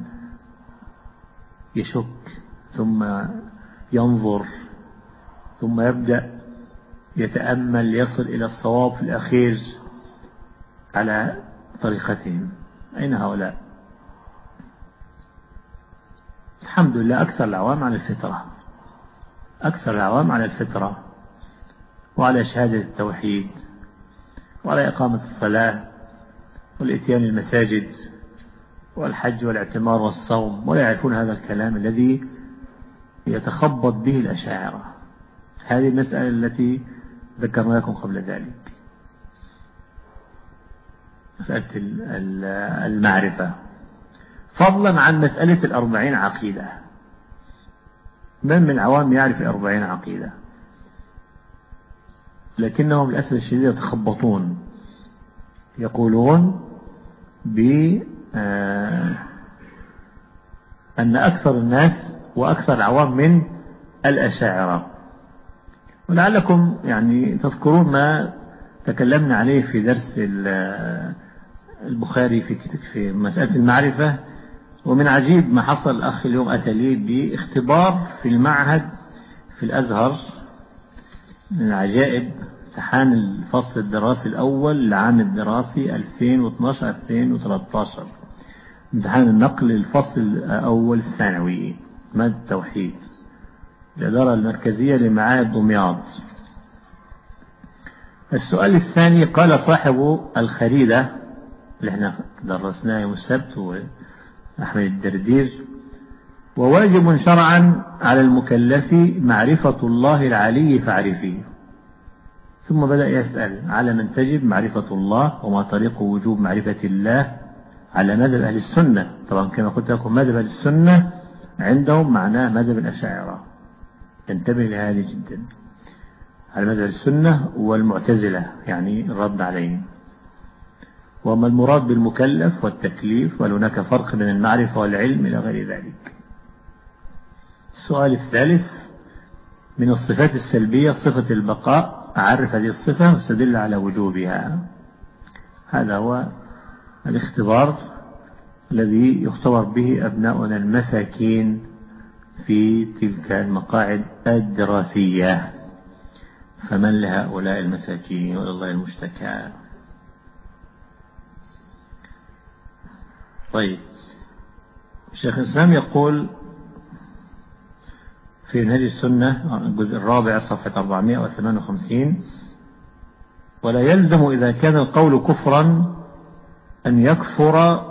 يشك ثم ينظر ثم يبدأ يتأمل يصل إلى الصواب في الأخير على طريقتهم؟ أين هؤلاء؟ الحمد لله أكثر العوام على الفطرة أكثر العوام على الفطرة وعلى شهادة التوحيد وعلى إقامة الصلاة والإتيان المساجد والحج والاعتمار والصوم، ولا يعرفون هذا الكلام الذي يتخبط به الأشاعرة. هذه المسألة التي ذكرنا لكم قبل ذلك، مسألة المعرفة، فضلا عن مسألة الأربعين عقيدة. من من العوام يعرف الأربعين عقيدة، لكنهم للأسف الشديد يتخبطون، يقولون بأن أكثر الناس وأكثر العوام من الأشاعرة. ولعلكم يعني تذكرون ما تكلمنا عليه في درس البخاري في في مسألة المعرفة. ومن عجيب ما حصل، الأخ اليوم أتى لي باختبار في المعهد في الأزهر من العجائب، امتحان الفصل الدراسي الأول للعام الدراسي ألفين واثناشر ألفين وثلاثة عشر، امتحان النقل الفصل الأول الثانوي مادة التوحيد، الإدارة المركزية لمعاهد دمياط. السؤال الثاني قال صاحب الخريدة اللي احنا درسناه يوم السبت وأحمد الدردير: وواجب شرعا على المكلف معرفة الله العلي فاعرفيه. ثم بدأ يسأل على من تجب معرفة الله وما طريق وجوب معرفة الله على مذهب أهل السنة. طبعا كما قلت لكم مذهب أهل السنة عندهم معناه مذهب الأشاعرة، تنتبه لهذه جدا، على مذهب السنة والمعتزلة يعني الرد عليهم. وما المراد بالمكلف والتكليف، وهل هناك فرق بين المعرفة والعلم إلى غير ذلك. السؤال الثالث: من الصفات السلبية صفة البقاء، أعرف هذه الصفة واستدل على وجوبها. هذا هو الاختبار الذي يختبر به أبناؤنا المساكين في تلك المقاعد الدراسية. فمن لهؤلاء المساكين والله المشتكى. طيب، الشيخ الإسلام يقول في منهج السنة الجزء الرابع صفحة أربعمائة وثمانية وخمسين: ولا يلزم إذا كان القول كفرا أن يكفر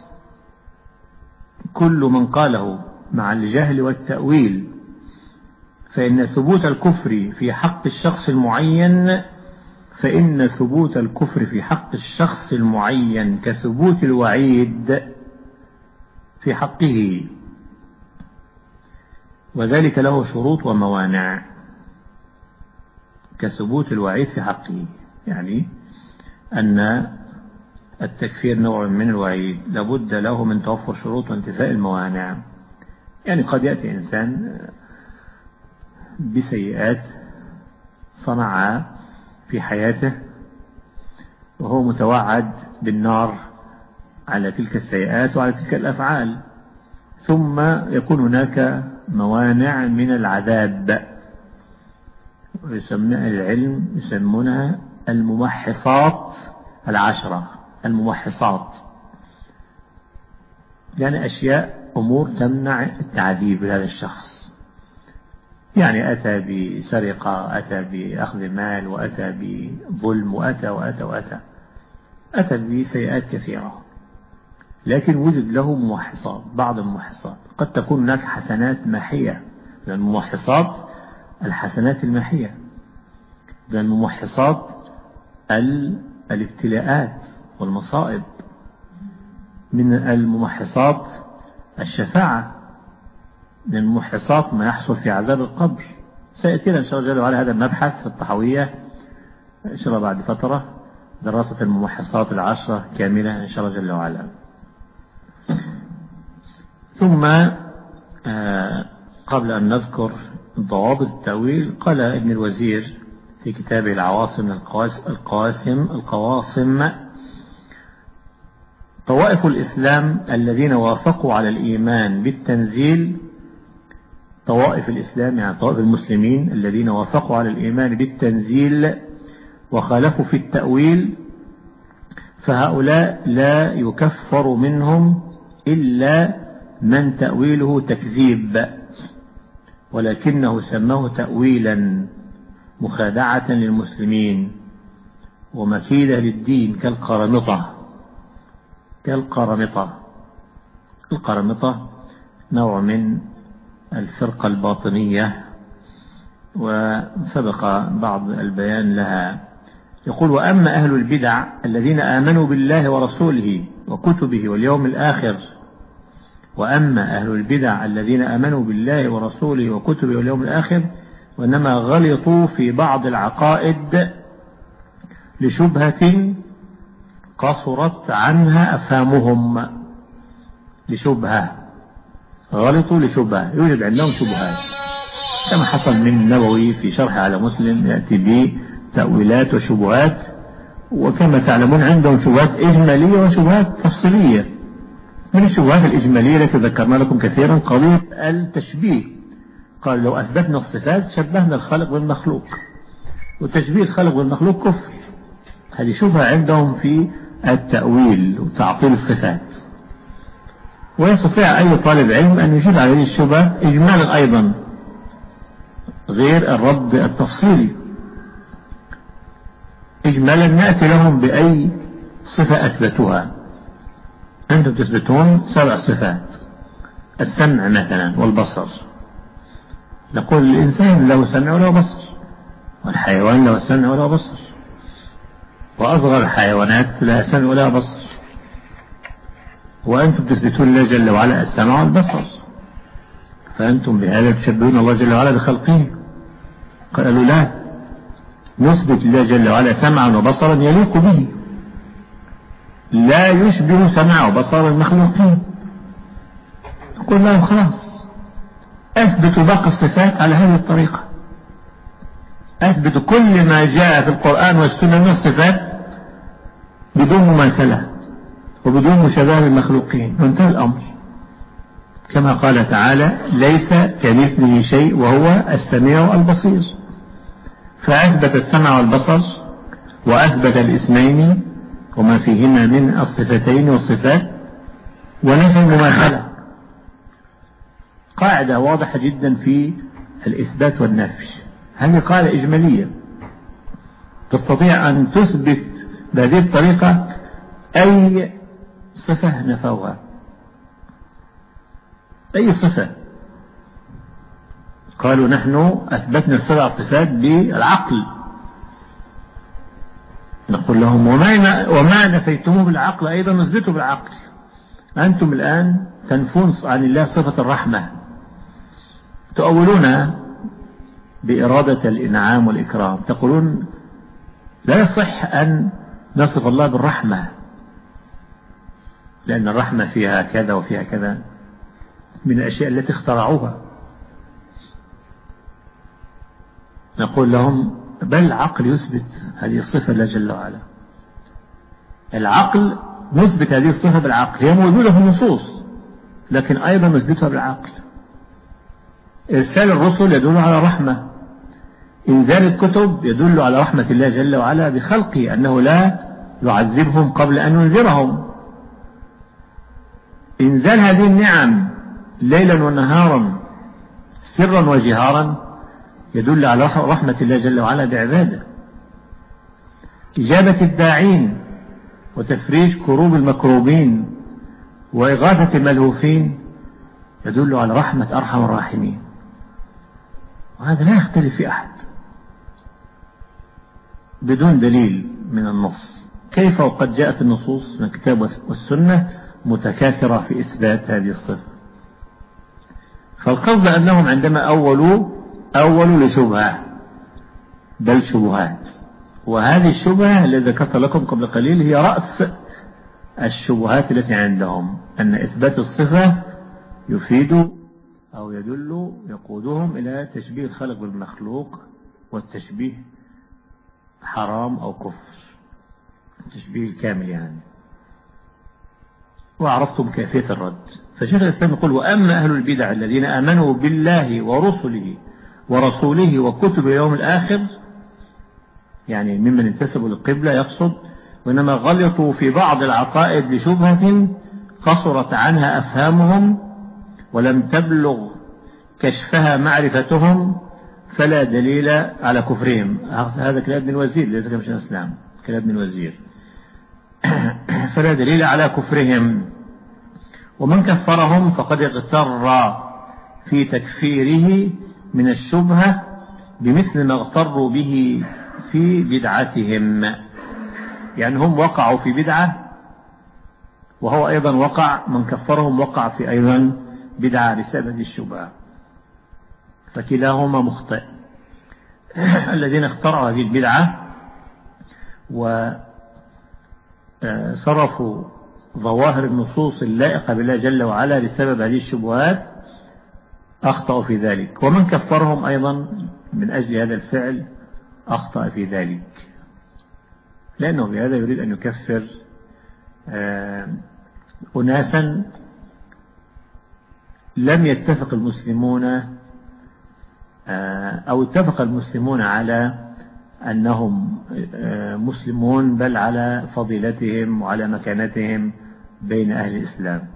كل من قاله مع الجهل والتأويل، فإن ثبوت الكفر في حق الشخص المعين فإن ثبوت الكفر في حق الشخص المعين كثبوت الوعيد في حقه، وذلك له شروط وموانع. كثبوت الوعيد في حقه يعني أن التكفير نوع من الوعيد، لابد له من توفر شروط وانتفاء الموانع. يعني قد يأتي إنسان بسيئات صنعها في حياته وهو متوعد بالنار على تلك السيئات وعلى تلك الأفعال، ثم يكون هناك موانع من العذاب، ويسمى العلم يسمونها الممحصات العشرة. الممحصات يعني أشياء أمور تمنع التعذيب لهذا الشخص. يعني أتى بسرقة، أتى بأخذ مال، وأتى بظلم، وأتى وأتى وأتى أتى بسيئات كثيرة، لكن وجد له ممحصات. بعض الممحصات قد تكون هناك حسنات ماحية، من الممحصات الحسنات الماحية، من الممحصات الابتلاءات والمصائب، من الممحصات الشفاعة، من الممحصات ما يحصل في عذاب القبر. سيأتينا إن شاء الله جل وعلا هذا المبحث في الطحوية إن شاء الله بعد فترة، دراسة الممحصات العشرة كاملة إن شاء الله جل وعلا. ثم قبل أن نذكر ضوابط التأويل، قال ابن الوزير في كتابه العواصم القواسم القواصم: طوائف الإسلام الذين وافقوا على الإيمان بالتنزيل، طوائف الإسلام يعني طوائف المسلمين الذين وافقوا على الإيمان بالتنزيل وخالفوا في التأويل، فهؤلاء لا يكفر منهم إلا من تأويله تكذيب، ولكنه سماه تأويلا مخادعة للمسلمين ومكيدة للدين كالقرمطة. كالقرمطة القرمطة نوع من الفرقة الباطنية، وسبق بعض البيان لها. يقول: وأما أهل البدع الذين آمنوا بالله ورسوله وكتبه واليوم الآخر وأما أهل البدع الذين آمنوا بالله ورسوله وكتبه واليوم الآخر وإنما غلطوا في بعض العقائد لشبهة قصرت عنها أفهامهم لشبهة، غلطوا لشبهة، يوجد عندهم شبهات كما حصل من النووي في شرح على مسلم، يأتي بتأويلات وشبهات. وكما تعلمون عندهم شبهات إجمالية وشبهات تفصيلية. من الشبهات الإجمالية التي ذكرنا لكم كثيرا قضية التشبيه. قال لو أثبتنا الصفات شبهنا الخالق بالمخلوق، وتشبيه الخالق بالمخلوق كفر. هذه شبهة عندهم في التأويل وتعطيل الصفات، ويستطيع أي طالب علم أن يجيب على هذه الشبهة إجمالا أيضا غير الرد التفصيلي. إجمالا نأتي لهم بأي صفة أثبتوها. أنتم تثبتون سبع صفات: السمع مثلا والبصر، نقول الإنسان له سمع وله بصر، والحيوان له سمع وله بصر، وأصغر الحيوانات لها سمع ولا بصر. وأنتم تثبتون الله جل وعلا السمع والبصر، فأنتم بهذا تشبهون الله جل وعلا بخلقه. قالوا لا، نثبت الله جل وعلا سمعا وبصرا يليق به، لا يشبه سمع وبصر المخلوقين. نقول لهم خلاص أثبتوا باقي الصفات على هذه الطريقة، أثبتوا كل ما جاء في القرآن والسنة من الصفات بدون مماثلة وبدون مشابهة للمخلوقين، وانتهى الأمر. كما قال تعالى: ليس كمثله شيء وهو السميع البصير. فأثبت السمع والبصر وأثبت الاسمين وما فيهما من الصفتين والصفات، ونفى المماثلة. قاعدة واضحة جدا في الإثبات والنفي. هذه قاعدة إجمالية تستطيع أن تثبت بهذه الطريقة أي صفة نفوها، أي صفة. قالوا نحن أثبتنا السبع صفات بالعقل، نقول لهم وما, وما نفيتموه بالعقل أيضا نثبته بالعقل. أنتم الآن تنفون عن الله صفة الرحمة، تؤولونها بإرادة الإنعام والإكرام، تقولون لا يصح أن نصف الله بالرحمة لأن الرحمة فيها كذا وفيها كذا من الأشياء التي اخترعوها. نقول لهم بل العقل يثبت هذه الصفة لا جل وعلا. العقل نثبت هذه الصفة بالعقل، هي موجودة في النصوص لكن أيضا نثبتها بالعقل. إرسال الرسل يدل على رحمة، إنزال الكتب يدل على رحمة الله جل وعلا بخلقه، أنه لا يعذبهم قبل أن ينذرهم. إنزال هذه النعم ليلا ونهارا سرا وجهارا يدل على رحمة الله جل وعلا بعباده. إجابة الداعين وتفريج كروب المكروبين وإغاثة الملهوفين يدل على رحمة أرحم الراحمين، وهذا لا يختلف في أحد بدون دليل من النص. كيف وقد جاءت النصوص من الكتاب والسنة متكاثرة في إثبات هذه الصفة؟ فالقصد أنهم عندما أولوا أولوا لشبهة بل شبهات، وهذه الشبهة التي ذكرت لكم قبل قليل هي رأس الشبهات التي عندهم، أن إثبات الصفة يفيد أو يدل يقودهم إلى تشبيه الخلق بالمخلوق، والتشبيه حرام أو كفر، التشبيه الكامل يعني. وعرفتم كيفية الرد. فشيخ الإسلام يقول: وأما أهل البدع الذين آمنوا بالله ورسله ورسوله وكتب يوم الآخر، يعني ممن انتسبوا للقبلة يقصد، وإنما غلطوا في بعض العقائد لشبهة قصرت عنها أفهامهم ولم تبلغ كشفها معرفتهم، فلا دليل على كفرهم. هذا كلام ابن الوزير ليس كلام شيخ الإسلام، كلام ابن الوزير. فلا دليل على كفرهم، ومن كفرهم فقد اغتر في تكفيره من الشبهة بمثل ما اغتروا به في بدعتهم. يعني هم وقعوا في بدعة، وهو أيضا وقع، من كفرهم وقع في أيضا بدعة بسبب الشبهة، فكلاهما مخطئ. الذين اخترعوا هذه البدعة صرفوا ظواهر النصوص اللائقة بالله جل وعلا لسبب هذه الشبهات أخطأوا في ذلك، ومن كفرهم أيضا من أجل هذا الفعل أخطأ في ذلك، لأنه بهذا يريد أن يكفر أناسا لم يتفق المسلمون أو اتفق المسلمون على أنهم مسلمون، بل على فضيلتهم وعلى مكانتهم بين أهل الإسلام.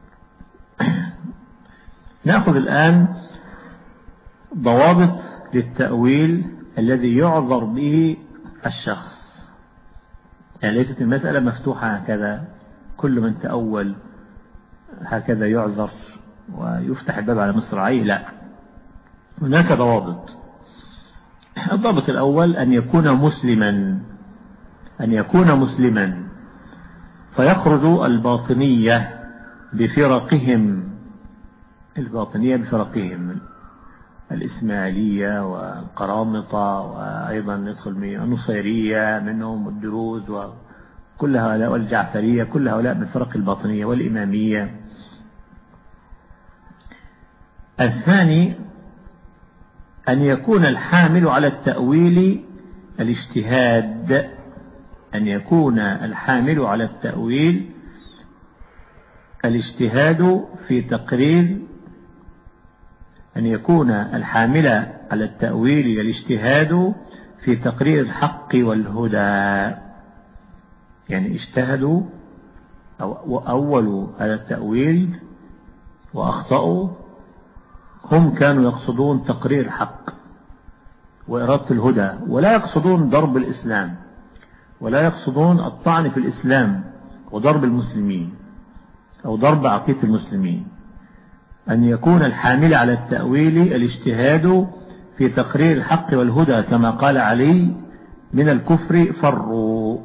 نأخذ الآن ضوابط للتأويل الذي يعذر به الشخص، يعني ليست المسألة مفتوحة هكذا كل من تأول هكذا يعذر ويفتح الباب على مصراعيه، لا، هناك ضوابط. الضابط الأول أن يكون مسلما، أن يكون مسلما فيخرج الباطنية بفرقهم، الباطنية بفرقهم الإسماعيلية والقرامطة، وأيضا ندخل من النصيرية منهم والدروز وكل هؤلاء، والجعفرية، كل هؤلاء من فرق الباطنية والإمامية. الثاني أن يكون الحامل على التأويل الاجتهاد، أن يكون الحامل على التأويل الاجتهاد في تقرير أن يكون الحامل على التأويل الاجتهاد في تقرير الحق والهدى، يعني اجتهدوا أو أولوا على التأويل وأخطأوا، هم كانوا يقصدون تقرير الحق وإرادة الهدى، ولا يقصدون ضرب الإسلام، ولا يقصدون الطعن في الإسلام وضرب المسلمين أو ضرب عقيدة المسلمين. أن يكون الحامل على التأويل الاجتهاد في تقرير الحق والهدى، كما قال علي: من الكفر فروا.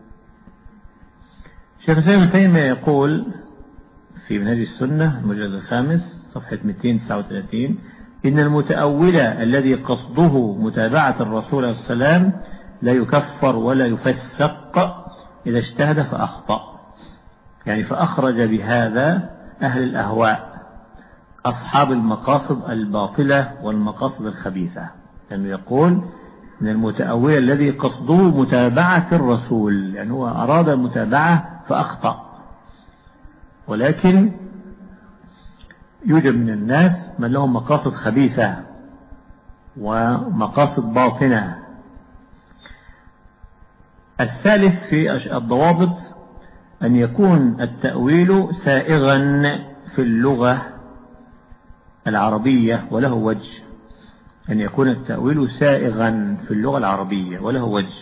شيخ الإسلام ابن تيمية يقول في منهج السنة المجلد الخامس صفحة مئتين وتسعة وثلاثين: إن المتأول الذي قصده متابعة الرسول عليه السلام لا يكفر ولا يفسق إذا اجتهد فأخطأ، يعني فأخرج بهذا أهل الأهواء أصحاب المقاصد الباطلة والمقاصد الخبيثة، لأنه يقول إن المتأول الذي قصده متابعة الرسول، يعني هو أراد المتابعة فأخطأ، ولكن يوجد من الناس من لهم مقاصد خبيثة ومقاصد باطنة. الثالث في الضوابط أن يكون التأويل سائغا في اللغة العربية وله وجه، أن يكون التأويل سائغا في اللغة العربية وله وجه،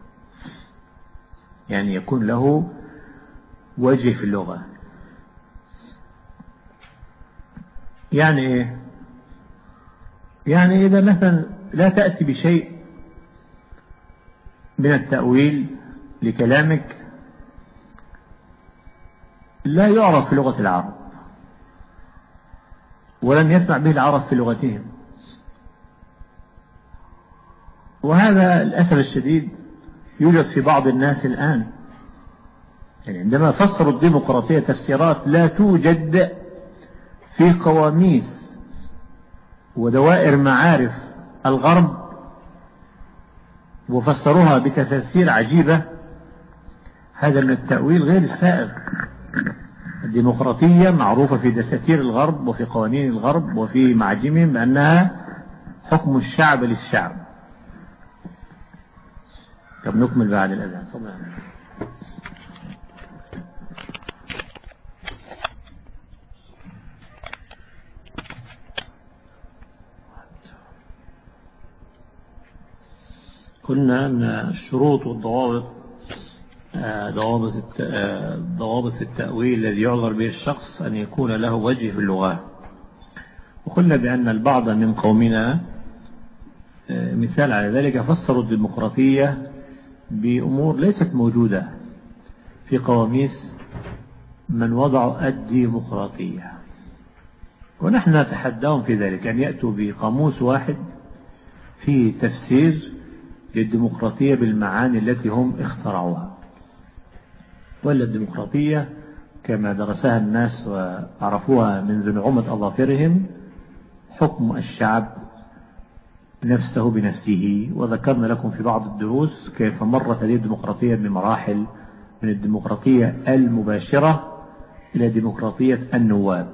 يعني يكون له وجه في اللغة. يعني إيه؟ يعني إذا مثلا لا تأتي بشيء من التأويل لكلامك لا يعرف في لغة العرب ولم يسمع به العرب في لغتهم، وهذا للأسف الشديد يوجد في بعض الناس الآن. يعني عندما فسروا الديمقراطية تفسيرات لا توجد في قواميس ودوائر معارف الغرب، وفسروها بتفاسير عجيبة، هذا من التأويل غير السائغ. الديمقراطية معروفة في دساتير الغرب وفي قوانين الغرب وفي معاجمهم بأنها حكم الشعب للشعب. طب نكمل بعد الأذان. طبعا قلنا أن الشروط والضوابط ضوابط ضوابط التأويل الذي يعذر به الشخص أن يكون له وجه في اللغة. وقلنا بأن البعض من قومنا مثال على ذلك فسروا الديمقراطية بأمور ليست موجودة في قواميس من وضعوا الديمقراطية، ونحن نتحداهم في ذلك أن يأتوا بقاموس واحد فيه تفسير للديمقراطية بالمعاني التي هم اخترعوها. ولا الديمقراطية كما درسها الناس وعرفوها من زنعومة أظافرهم حكم الشعب نفسه بنفسه. وذكرنا لكم في بعض الدروس كيف مرت هذه الديمقراطية بمراحل، من الديمقراطية المباشرة إلى ديمقراطية النواب.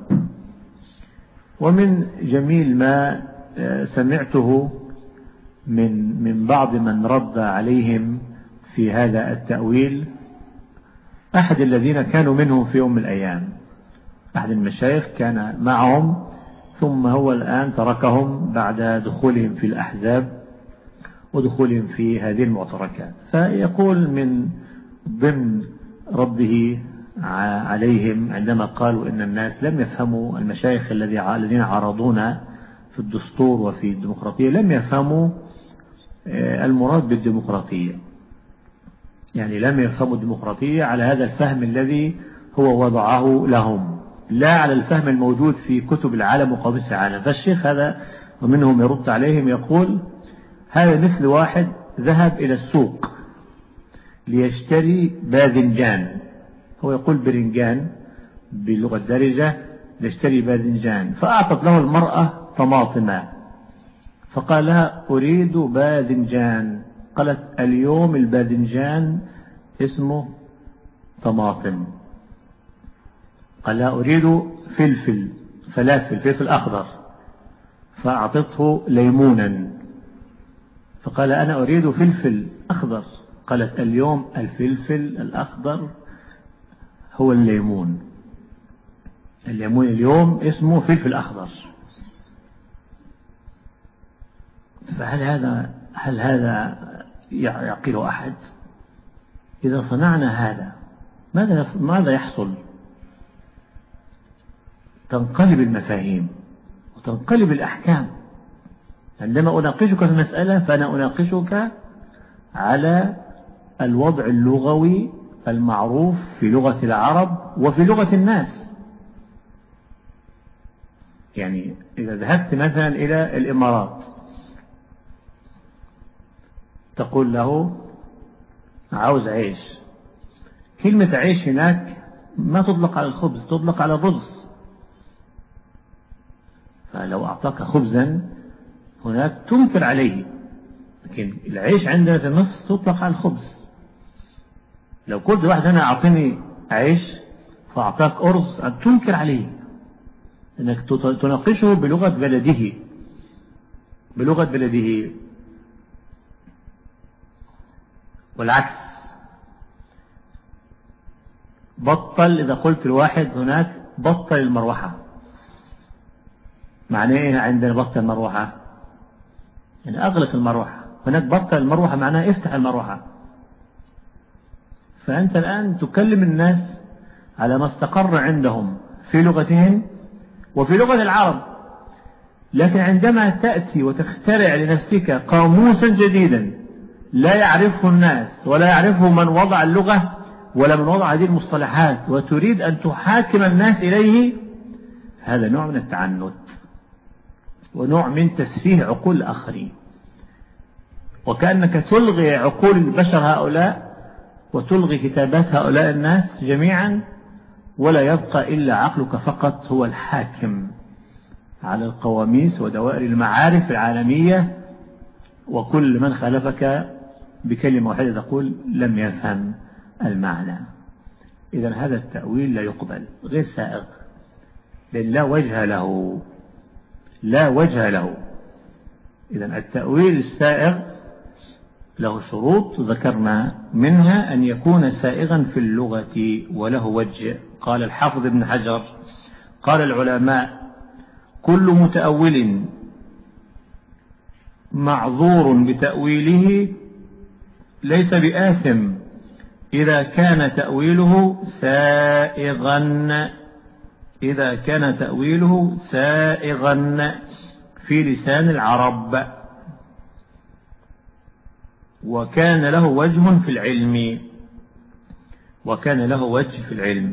ومن جميل ما سمعته من من بعض من رد عليهم في هذا التأويل، أحد الذين كانوا منهم في يوم من الأيام، أحد المشايخ كان معهم ثم هو الآن تركهم بعد دخولهم في الأحزاب ودخولهم في هذه المعتركات. فيقول من ضمن رده عليهم عندما قالوا إن الناس لم يفهموا، المشايخ الذين عارضونا في الدستور وفي الديمقراطية لم يفهموا المراد بالديمقراطية، يعني لم يفهموا الديمقراطية على هذا الفهم الذي هو وضعه لهم، لا على الفهم الموجود في كتب العالم وقاموس العالم. فالشيخ هذا ومنهم يرد عليهم يقول هذا مثل واحد ذهب إلى السوق ليشتري باذنجان، هو يقول برنجان باللغة الدارجة، ليشتري باذنجان، فأعطت له المرأة طماطما فقال لها أريد باذنجان، قالت اليوم الباذنجان اسمه طماطم. قال لها أريد فلفل فلافل فلفل أخضر، فأعطته ليمونا فقال أنا أريد فلفل أخضر، قالت اليوم الفلفل الأخضر هو الليمون، الليمون اليوم اسمه فلفل أخضر. فهل هذا هل هذا يعقله أحد؟ إذا صنعنا هذا ماذا ماذا يحصل؟ تنقلب المفاهيم وتنقلب الأحكام. عندما أناقشك في المسألة فأنا أناقشك على الوضع اللغوي المعروف في لغة العرب وفي لغة الناس. يعني إذا ذهبت مثلا إلى الإمارات تقول له عاوز عيش، كلمة عيش هناك ما تطلق على الخبز، تطلق على الرز. فلو أعطاك خبزا هناك تنكر عليه، لكن العيش عندنا في مصر تطلق على الخبز. لو قلت واحد أنا أعطيني عيش فأعطاك أرز تنكر عليه، أنك تناقشه بلغة بلده بلغة بلده والعكس. بطل، إذا قلت لواحد هناك بطل المروحة، معناه إيه عندنا بطل المروحة؟ يعني أغلق المروحة. هناك بطل المروحة معناه افتح المروحة. فأنت الآن تكلم الناس على ما استقر عندهم في لغتهم وفي لغة العرب، لكن عندما تأتي وتخترع لنفسك قاموسا جديدا لا يعرفه الناس ولا يعرفه من وضع اللغة ولا من وضع هذه المصطلحات وتريد أن تحاكم الناس إليه، هذا نوع من التعنت ونوع من تسفيه عقول الآخرين، وكأنك تلغي عقول البشر هؤلاء وتلغي كتابات هؤلاء الناس جميعا، ولا يبقى إلا عقلك فقط هو الحاكم على القواميس ودوائر المعارف العالمية، وكل من خالفك بكلمة واحدة تقول لم يفهم المعنى. إذن هذا التأويل لا يقبل، غير سائغ، لأن لا وجه له لا وجه له. إذن التأويل السائغ له شروط ذكرنا منها أن يكون سائغا في اللغة وله وجه. قال الحافظ ابن حجر قال العلماء كل متأول معذور بتأويله ليس بآثم إذا كان تأويله سائغا إذا كان تأويله سائغا في لسان العرب وكان له وجه في العلم وكان له وجه في العلم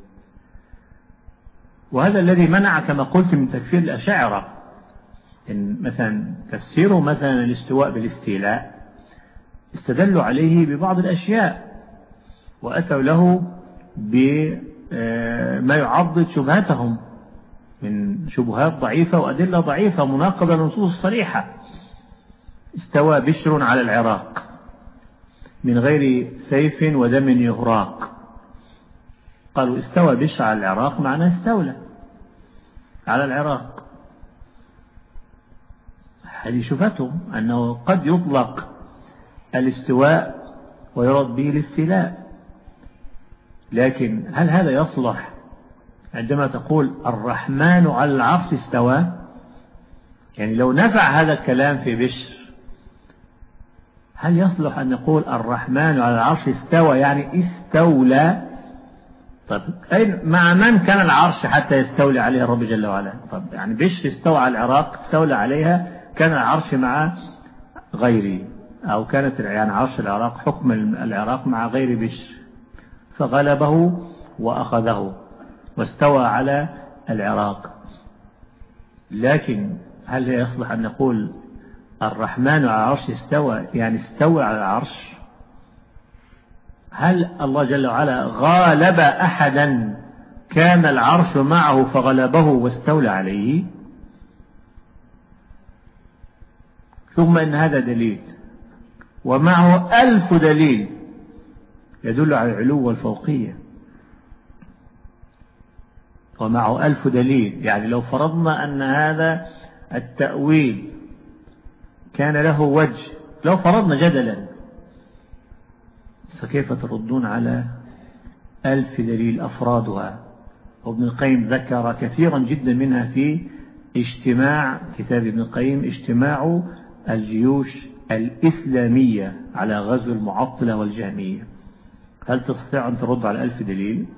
وهذا الذي منع كما قلت من تكفير الأشاعرة. إن مثلا تفسيره مثلا الاستواء بالاستيلاء استدلوا عليه ببعض الأشياء وأتوا له بما يعضد شبهتهم من شبهات ضعيفة وأدلة ضعيفة مناقضة للنصوص الصريحة. استوى بشر على العراق من غير سيف ودم يهراق. قالوا استوى بشر على العراق معناه استولى على العراق. هذه شبهتهم أنه قد يطلق الاستواء ويراد به الاستيلاء، لكن هل هذا يصلح عندما تقول الرحمن على العرش استوى؟ يعني لو نفع هذا الكلام في بشر، هل يصلح أن نقول الرحمن على العرش استوى يعني استولى؟ طب أين مع من كان العرش حتى يستولي عليه الرب جل وعلا؟ طب يعني بشر استوى على العراق استولى عليها، كان العرش مع غيره، أو كانت يعني عرش العراق حكم العراق مع غير بشر فغلبه وأخذه واستوى على العراق. لكن هل يصلح أن نقول الرحمن على العرش استوى يعني استوى على العرش؟ هل الله جل وعلا غالب أحدا كان العرش معه فغلبه واستولى عليه؟ ثم إن هذا دليل ومعه ألف دليل يدل على العلو والفوقية، ومعه ألف دليل. يعني لو فرضنا أن هذا التأويل كان له وجه، لو فرضنا جدلا، فكيف تردون على ألف دليل أفرادها؟ وابن القيم ذكر كثيرا جدا منها في اجتماع كتاب ابن القيم اجتماع الجيوش الإسلامية على غزو المعطلة والجهمية. هل تستطيع أن ترد على ألف دليل؟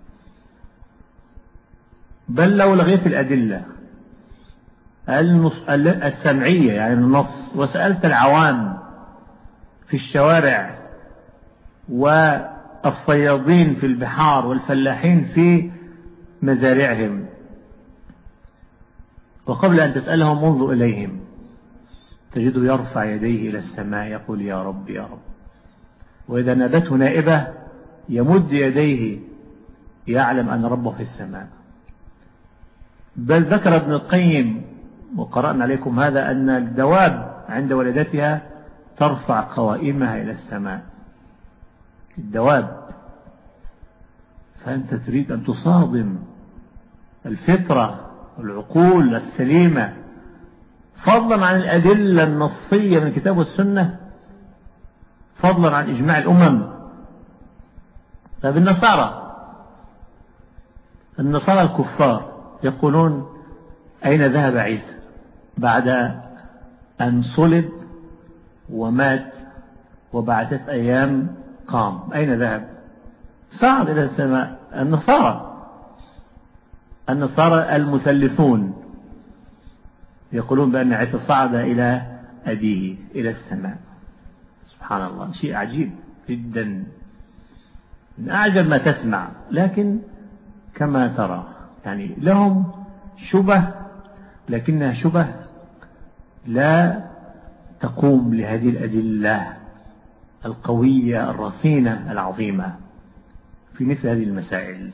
بل لو لغيت الأدلة السمعية يعني النص وسألت العوام في الشوارع والصيادين في البحار والفلاحين في مزارعهم، وقبل أن تسألهم انظر إليهم تجده يرفع يديه إلى السماء يقول يا رب يا رب، وإذا نادته نائبة يمد يديه يعلم أن ربه في السماء. بل ذكر ابن القيم وقرأنا عليكم هذا أن الدواب عند ولدتها ترفع قوائمها إلى السماء، الدواب. فأنت تريد أن تصادم الفطرة والعقول السليمة فضلا عن الأدلة النصية من الكتاب والسنة، فضلا عن إجماع الأمم. طيب النصارى النصارى الكفار يقولون أين ذهب عيسى بعد أن صلب ومات وبعد ثلاث أيام قام؟ أين ذهب؟ صعد إلى السماء. النصارى النصارى المثلثون يقولون بأن عيسى صعد إلى أبيه إلى السماء. سبحان الله، شيء عجيب جدا، من أعجب ما تسمع. لكن كما ترى يعني لهم شبه، لكنها شبه لا تقوم لهذه الأدلة القوية الرصينة العظيمة في مثل هذه المسائل.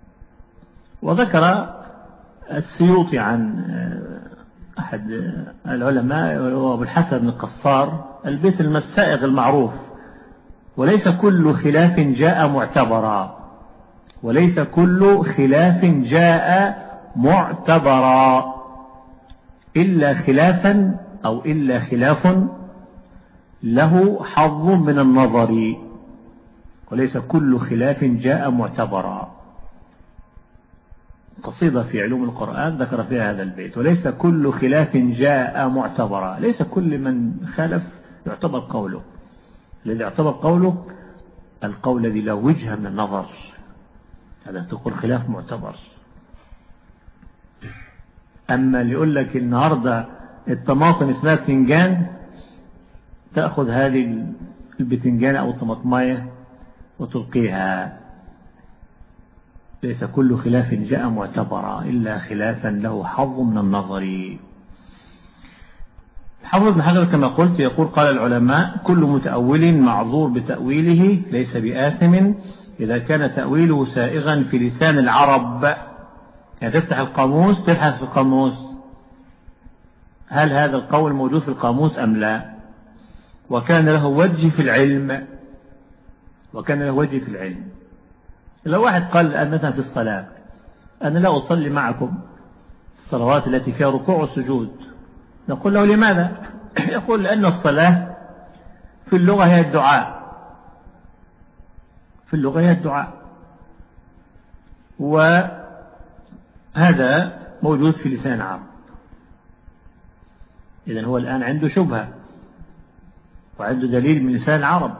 وذكر السيوطي عن أحد العلماء وهو أبو الحسن بن القصار البيت المسائغ المعروف: وليس كل خلاف جاء معتبرا، وليس كل خلاف جاء معتبرا إلا خلافا أو إلا خلاف له حظ من النظر. وليس كل خلاف جاء معتبرا. قصيدة في علوم القرآن ذكر فيها هذا البيت: وليس كل خلاف جاء معتبرا. ليس كل من خالف يعتبر قوله، الذي يعتبر قوله القول الذي له وجهة من النظر، هذا تقول خلاف معتبر. أما اللي يقول لك النهاردة الطماطم اسمها بتنجان، تأخذ هذه البتنجان أو الطماطماية وتلقيها. ليس كل خلاف جاء معتبرا إلا خلافا له حظ من النظر. الحافظ ابن حجر كما قلت يقول: قال العلماء: كل متأول معذور بتأويله ليس بآثم إذا كان تأويله سائغا في لسان العرب، يعني تفتح القاموس تبحث في القاموس هل هذا القول موجود في القاموس أم لا، وكان له وجه في العلم وكان له وجه في العلم. لو واحد قال مثلا في الصلاة أنا لا أصلي معكم الصلوات التي فيها ركوع وسجود، نقول له لماذا؟ يقول لأن الصلاة في اللغة هي الدعاء، في اللغة هي الدعاء، وهذا موجود في لسان العرب. إذن هو الآن عنده شبهة وعنده دليل من لسان العرب،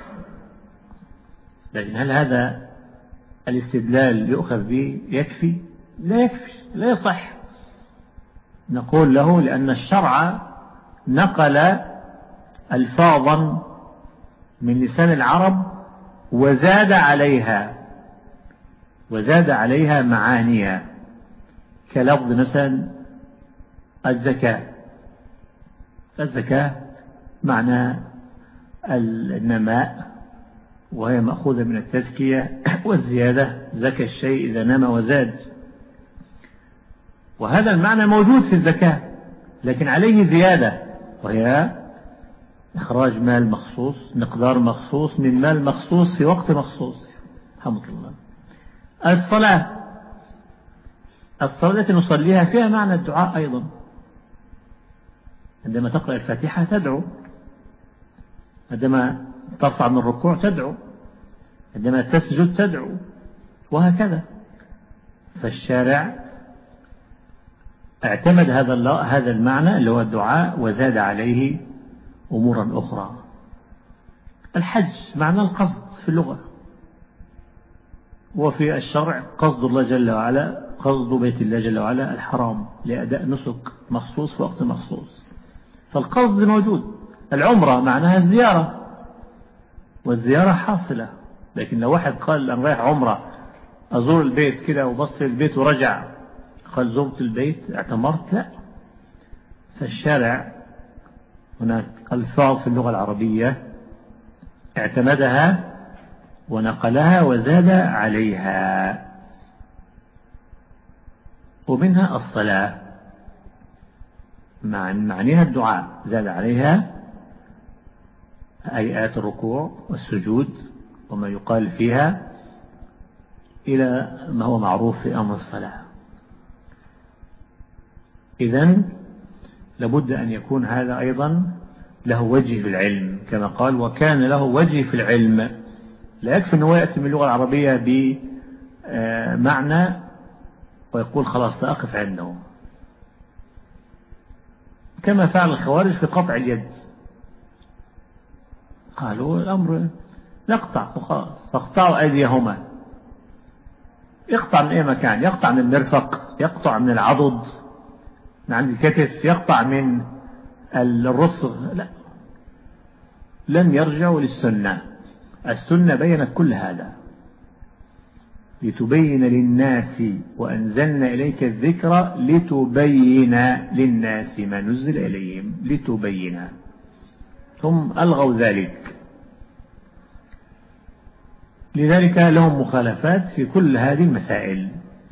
لكن هل هذا الاستدلال يؤخذ به يكفي؟ لا يكفي، لا يصح. نقول له لأن الشرع نقل ألفاظا من لسان العرب وزاد عليها وزاد عليها معانيها، كلفظ مثلا الزكاة. الزكاة معنى النماء، وهي مأخوذة من التزكية، والزيادة زكى الشيء إذا نما وزاد، وهذا المعنى موجود في الزكاة لكن عليه زيادة، وهي إخراج مال مخصوص، مقدار مخصوص من مال مخصوص في وقت مخصوص. الحمد لله. الصلاة الصلاة التي نصليها فيها معنى الدعاء أيضا، عندما تقرأ الفاتحة تدعو، عندما ترفع من الركوع تدعو، عندما تسجد تدعو، وهكذا. فالشارع اعتمد هذا هذا المعنى اللي هو الدعاء وزاد عليه أمورا أخرى. الحج معنى القصد في اللغة، وفي الشرع قصد الله جل وعلا، قصد بيت الله جل وعلا الحرام لأداء نسك مخصوص في وقت مخصوص، فالقصد موجود. العمرة معناها الزيارة، والزيارة حاصلة، لكن لو واحد قال أنا رايح عمرة أزور البيت كده وبص البيت ورجع قال زرت البيت اعتمرت، لا. فالشارع هناك ألفاظ في اللغة العربية اعتمدها ونقلها وزاد عليها، ومنها الصلاة معنيها الدعاء زاد عليها آيات الركوع والسجود وما يقال فيها إلى ما هو معروف في أمر الصلاة. إذن لابد أن يكون هذا أيضا له وجه في العلم، كما قال وكان له وجه في العلم. لا يكفي أنه يأتي من اللغة العربية بمعنى ويقول خلاص سأقف عنده، كما فعل الخوارج في قطع اليد، قالوا الأمر نقطع وخلاص، فاقطعوا أيديهما. يقطع من أي مكان، يقطع من المرفق، يقطع من العضد من عند الكتف، يقطع من الرسغ، لا، لم يرجعوا للسنة. السنة بينت كل هذا لتبين للناس وأنزلنا إليك الذكر لتبين للناس ما نزل إليهم، لتبين. ثم ألغوا ذلك، لذلك لهم مخالفات في كل هذه المسائل.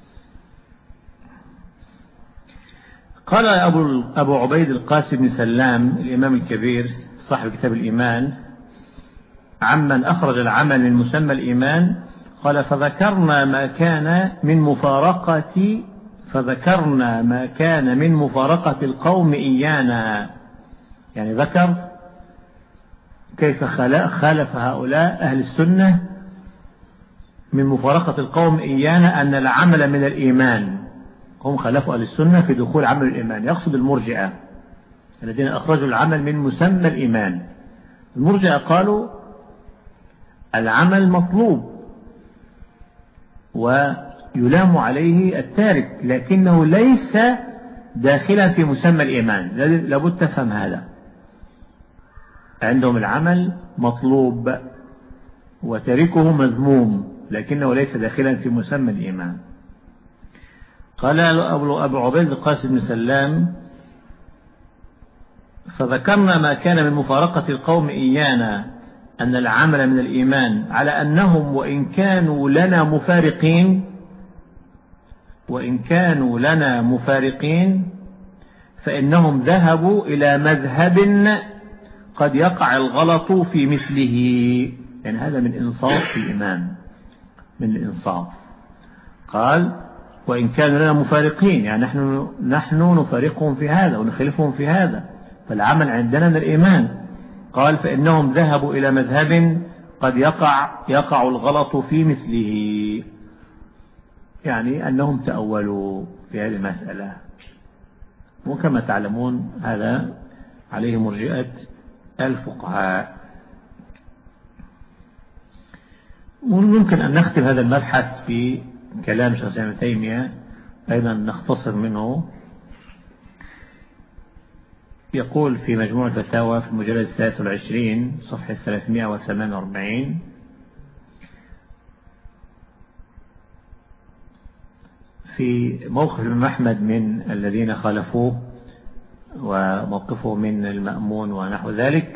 قال أبو, أبو عبيد القاسم بن سلام الإمام الكبير صاحب كتاب الإيمان عمن أخرج العمل من مسمى الإيمان، قال فذكرنا ما كان من مفارقة فذكرنا ما كان من مفارقة القوم إيانا، يعني ذكر كيف خالف هؤلاء أهل السنة من مفارقة القوم إيانا أن العمل من الإيمان. هم خالفوا أهل السنة في دخول عمل الإيمان، يقصد المرجئة الذين أخرجوا العمل من مسمى الإيمان. المرجئة قالوا العمل مطلوب ويلام عليه التارك، لكنه ليس داخلا في مسمى الإيمان. لابد تفهم هذا، عندهم العمل مطلوب وتاركه مذموم، لكنه ليس داخلا في مسمى الإيمان. قال أبو عبيد القاسم بن سلام فذكرنا ما كان من مفارقة القوم إيانا أن العمل من الإيمان على أنهم وإن كانوا لنا مفارقين وإن كانوا لنا مفارقين فإنهم ذهبوا إلى مذهب قد يقع الغلط في مثله. يعني هذا من إنصاف الإمام، من الإنصاف. قال وإن كانوا لنا مفارقين، يعني نحن, نحن نفارقهم في هذا ونخلفهم في هذا، فالعمل عندنا من الإيمان. قال فإنهم ذهبوا إلى مذهب قد يقع, يقع الغلط في مثله، يعني أنهم تأولوا في هذه المسألة. وكما تعلمون هذا عليه مرجئة الفقهاء. وممكن أن نختم هذا المبحث بكلام شيخ الإسلام ابن تيمية أيضا نختصر منه. يقول في مجموع الفتاوى في المجلد الثالث والعشرين صفحة ثلاثمائة وثمانية وأربعين: في موقف الإمام أحمد من الذين خالفوه وموقفه من المأمون ونحو ذلك: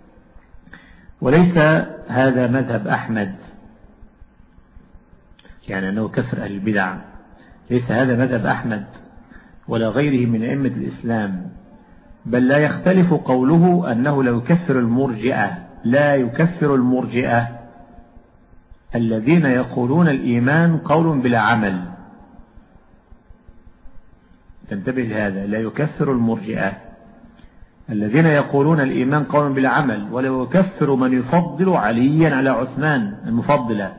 وليس هذا مذهب أحمد، يعني أنه كفر أهل البدع، ليس هذا مذهب أحمد ولا غيره من أئمة الإسلام، بل لا يختلف قوله أنه لا يكفر المرجئة لا يكفر المرجئة الذين يقولون الإيمان قول بلا عمل. تنتبه لهذا، لا يكفر المرجئة الذين يقولون الإيمان قول بلا عمل، ولا يكفر من يفضل عليا على عثمان المفضلة،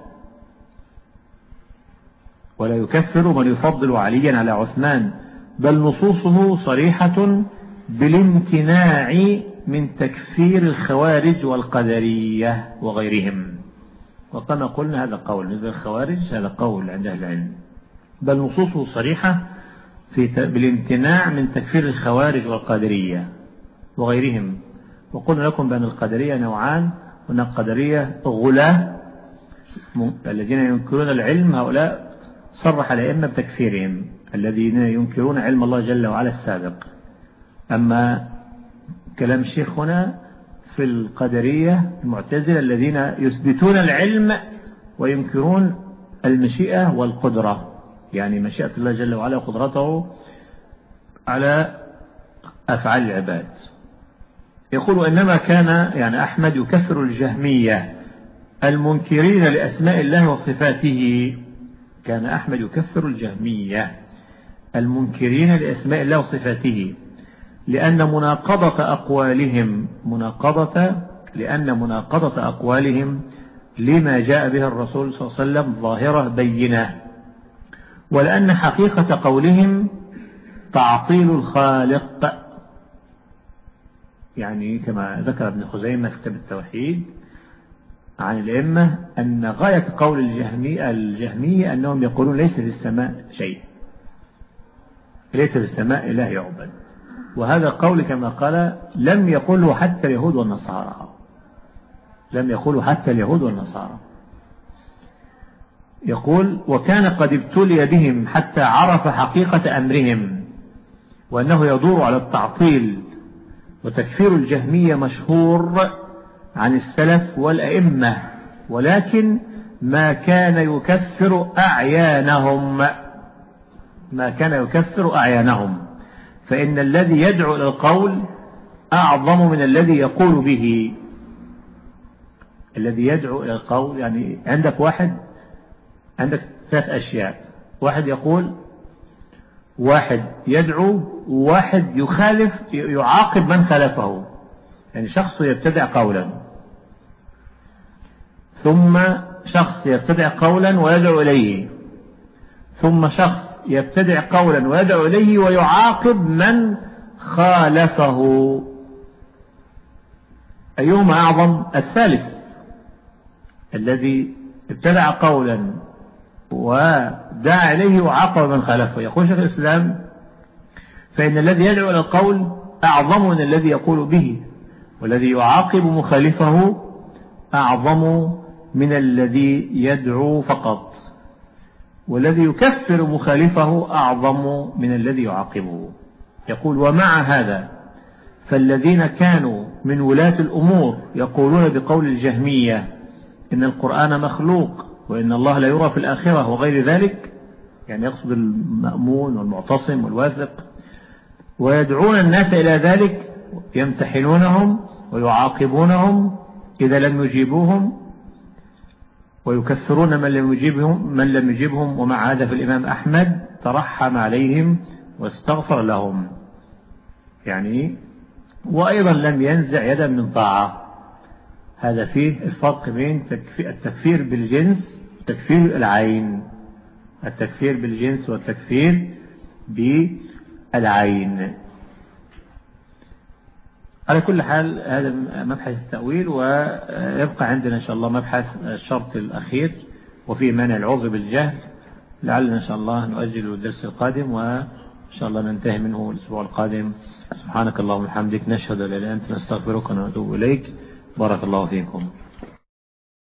ولا يكفر من يفضل عليا على عثمان، بل نصوصه صريحة بالامتناع من تكفير الخوارج والقدرية وغيرهم. وكما قلنا هذا قول بالنسبة للخوارج، هذا قول عند أهل العلم، بل نصوصه صريحة في بالامتناع من تكفير الخوارج والقدرية وغيرهم. وقلنا لكم بأن القدرية نوعان: هناك قدرية غلاة الذين ينكرون العلم، هؤلاء صرح الأئمة بتكفيرهم، الذين ينكرون علم الله جل وعلا السابق. أما كلام الشيخ هنا في القدرية المعتزلة الذين يثبتون العلم وينكرون المشيئة والقدرة، يعني مشيئة الله جل وعلا وقدرته على أفعال العباد. يقول إنما كان يعني أحمد يكفر الجهمية المنكرين لأسماء الله وصفاته. كان أحمد يكفر الجهمية المنكرين لأسماء الله وصفاته، لأن مناقضة أقوالهم مناقضة لأن مناقضة أقوالهم لما جاء به الرسول صلى الله عليه وسلم ظاهرة بينة، ولأن حقيقة قولهم تعطيل الخالق. يعني كما ذكر ابن خزيمة في كتاب التوحيد عن الأئمة أن غاية قول الجهمية, الجهمية أنهم يقولون ليس في السماء شيء، ليس في السماء إله يعبد. وهذا قول كما قال لم يقوله حتى اليهود والنصارى، لم يقوله حتى اليهود والنصارى. يقول وكان قد ابتلي بهم حتى عرف حقيقة أمرهم، وأنه يدور على التعطيل. وتكفير الجهمية مشهور عن السلف والأئمة، ولكن ما كان يكفر أعيانهم ما كان يكفر أعيانهم فإن الذي يدعو إلى القول أعظم من الذي يقول به. الذي يدعو إلى القول، يعني عندك واحد عندك ثلاث أشياء: واحد يقول، واحد يدعو، واحد يخالف يعاقب من خالفه. يعني شخص يبتدع قولا، ثم شخص يبتدع قولا ويدعو إليه، ثم شخص يبتدع قولا ويدعو إليه ويعاقب من خالفه. أيهما أعظم؟ الثالث، الذي ابتدع قولا ودعا إليه وعاقب من خالفه. يقول شيخ الإسلام فإن الذي يدعو إلى القول أعظم من الذي يقول به، والذي يعاقب مخالفه أعظم من الذي يدعو فقط، والذي يكفر مخالفه أعظم من الذي يعاقبه. يقول ومع هذا فالذين كانوا من ولاة الأمور يقولون بقول الجهمية إن القرآن مخلوق وإن الله لا يرى في الآخرة وغير ذلك، يعني يقصد المأمون والمعتصم والواثق، ويدعون الناس إلى ذلك، يمتحنونهم ويعاقبونهم إذا لم يجيبوهم، ويكثرون من لم يجيبهم من لم يجيبهم ومع هذا في الإمام أحمد ترحم عليهم واستغفر لهم، يعني وأيضا لم ينزع يدا من طاعة. هذا فيه الفرق بين التكفير بالجنس وتكفير العين، التكفير بالجنس والتكفير بالعين. على كل حال هذا مبحث التأويل، ويبقى عندنا إن شاء الله مبحث الشرط الأخير وفيه مانع العذر بالجهل، لعلنا إن شاء الله نؤجل الدرس القادم وإن شاء الله ننتهي منه الأسبوع القادم. سبحانك اللهم وبحمدك، نشهد أن لا إله إلا أنت، نستغفرك ونتوب إليك. بارك الله فيكم.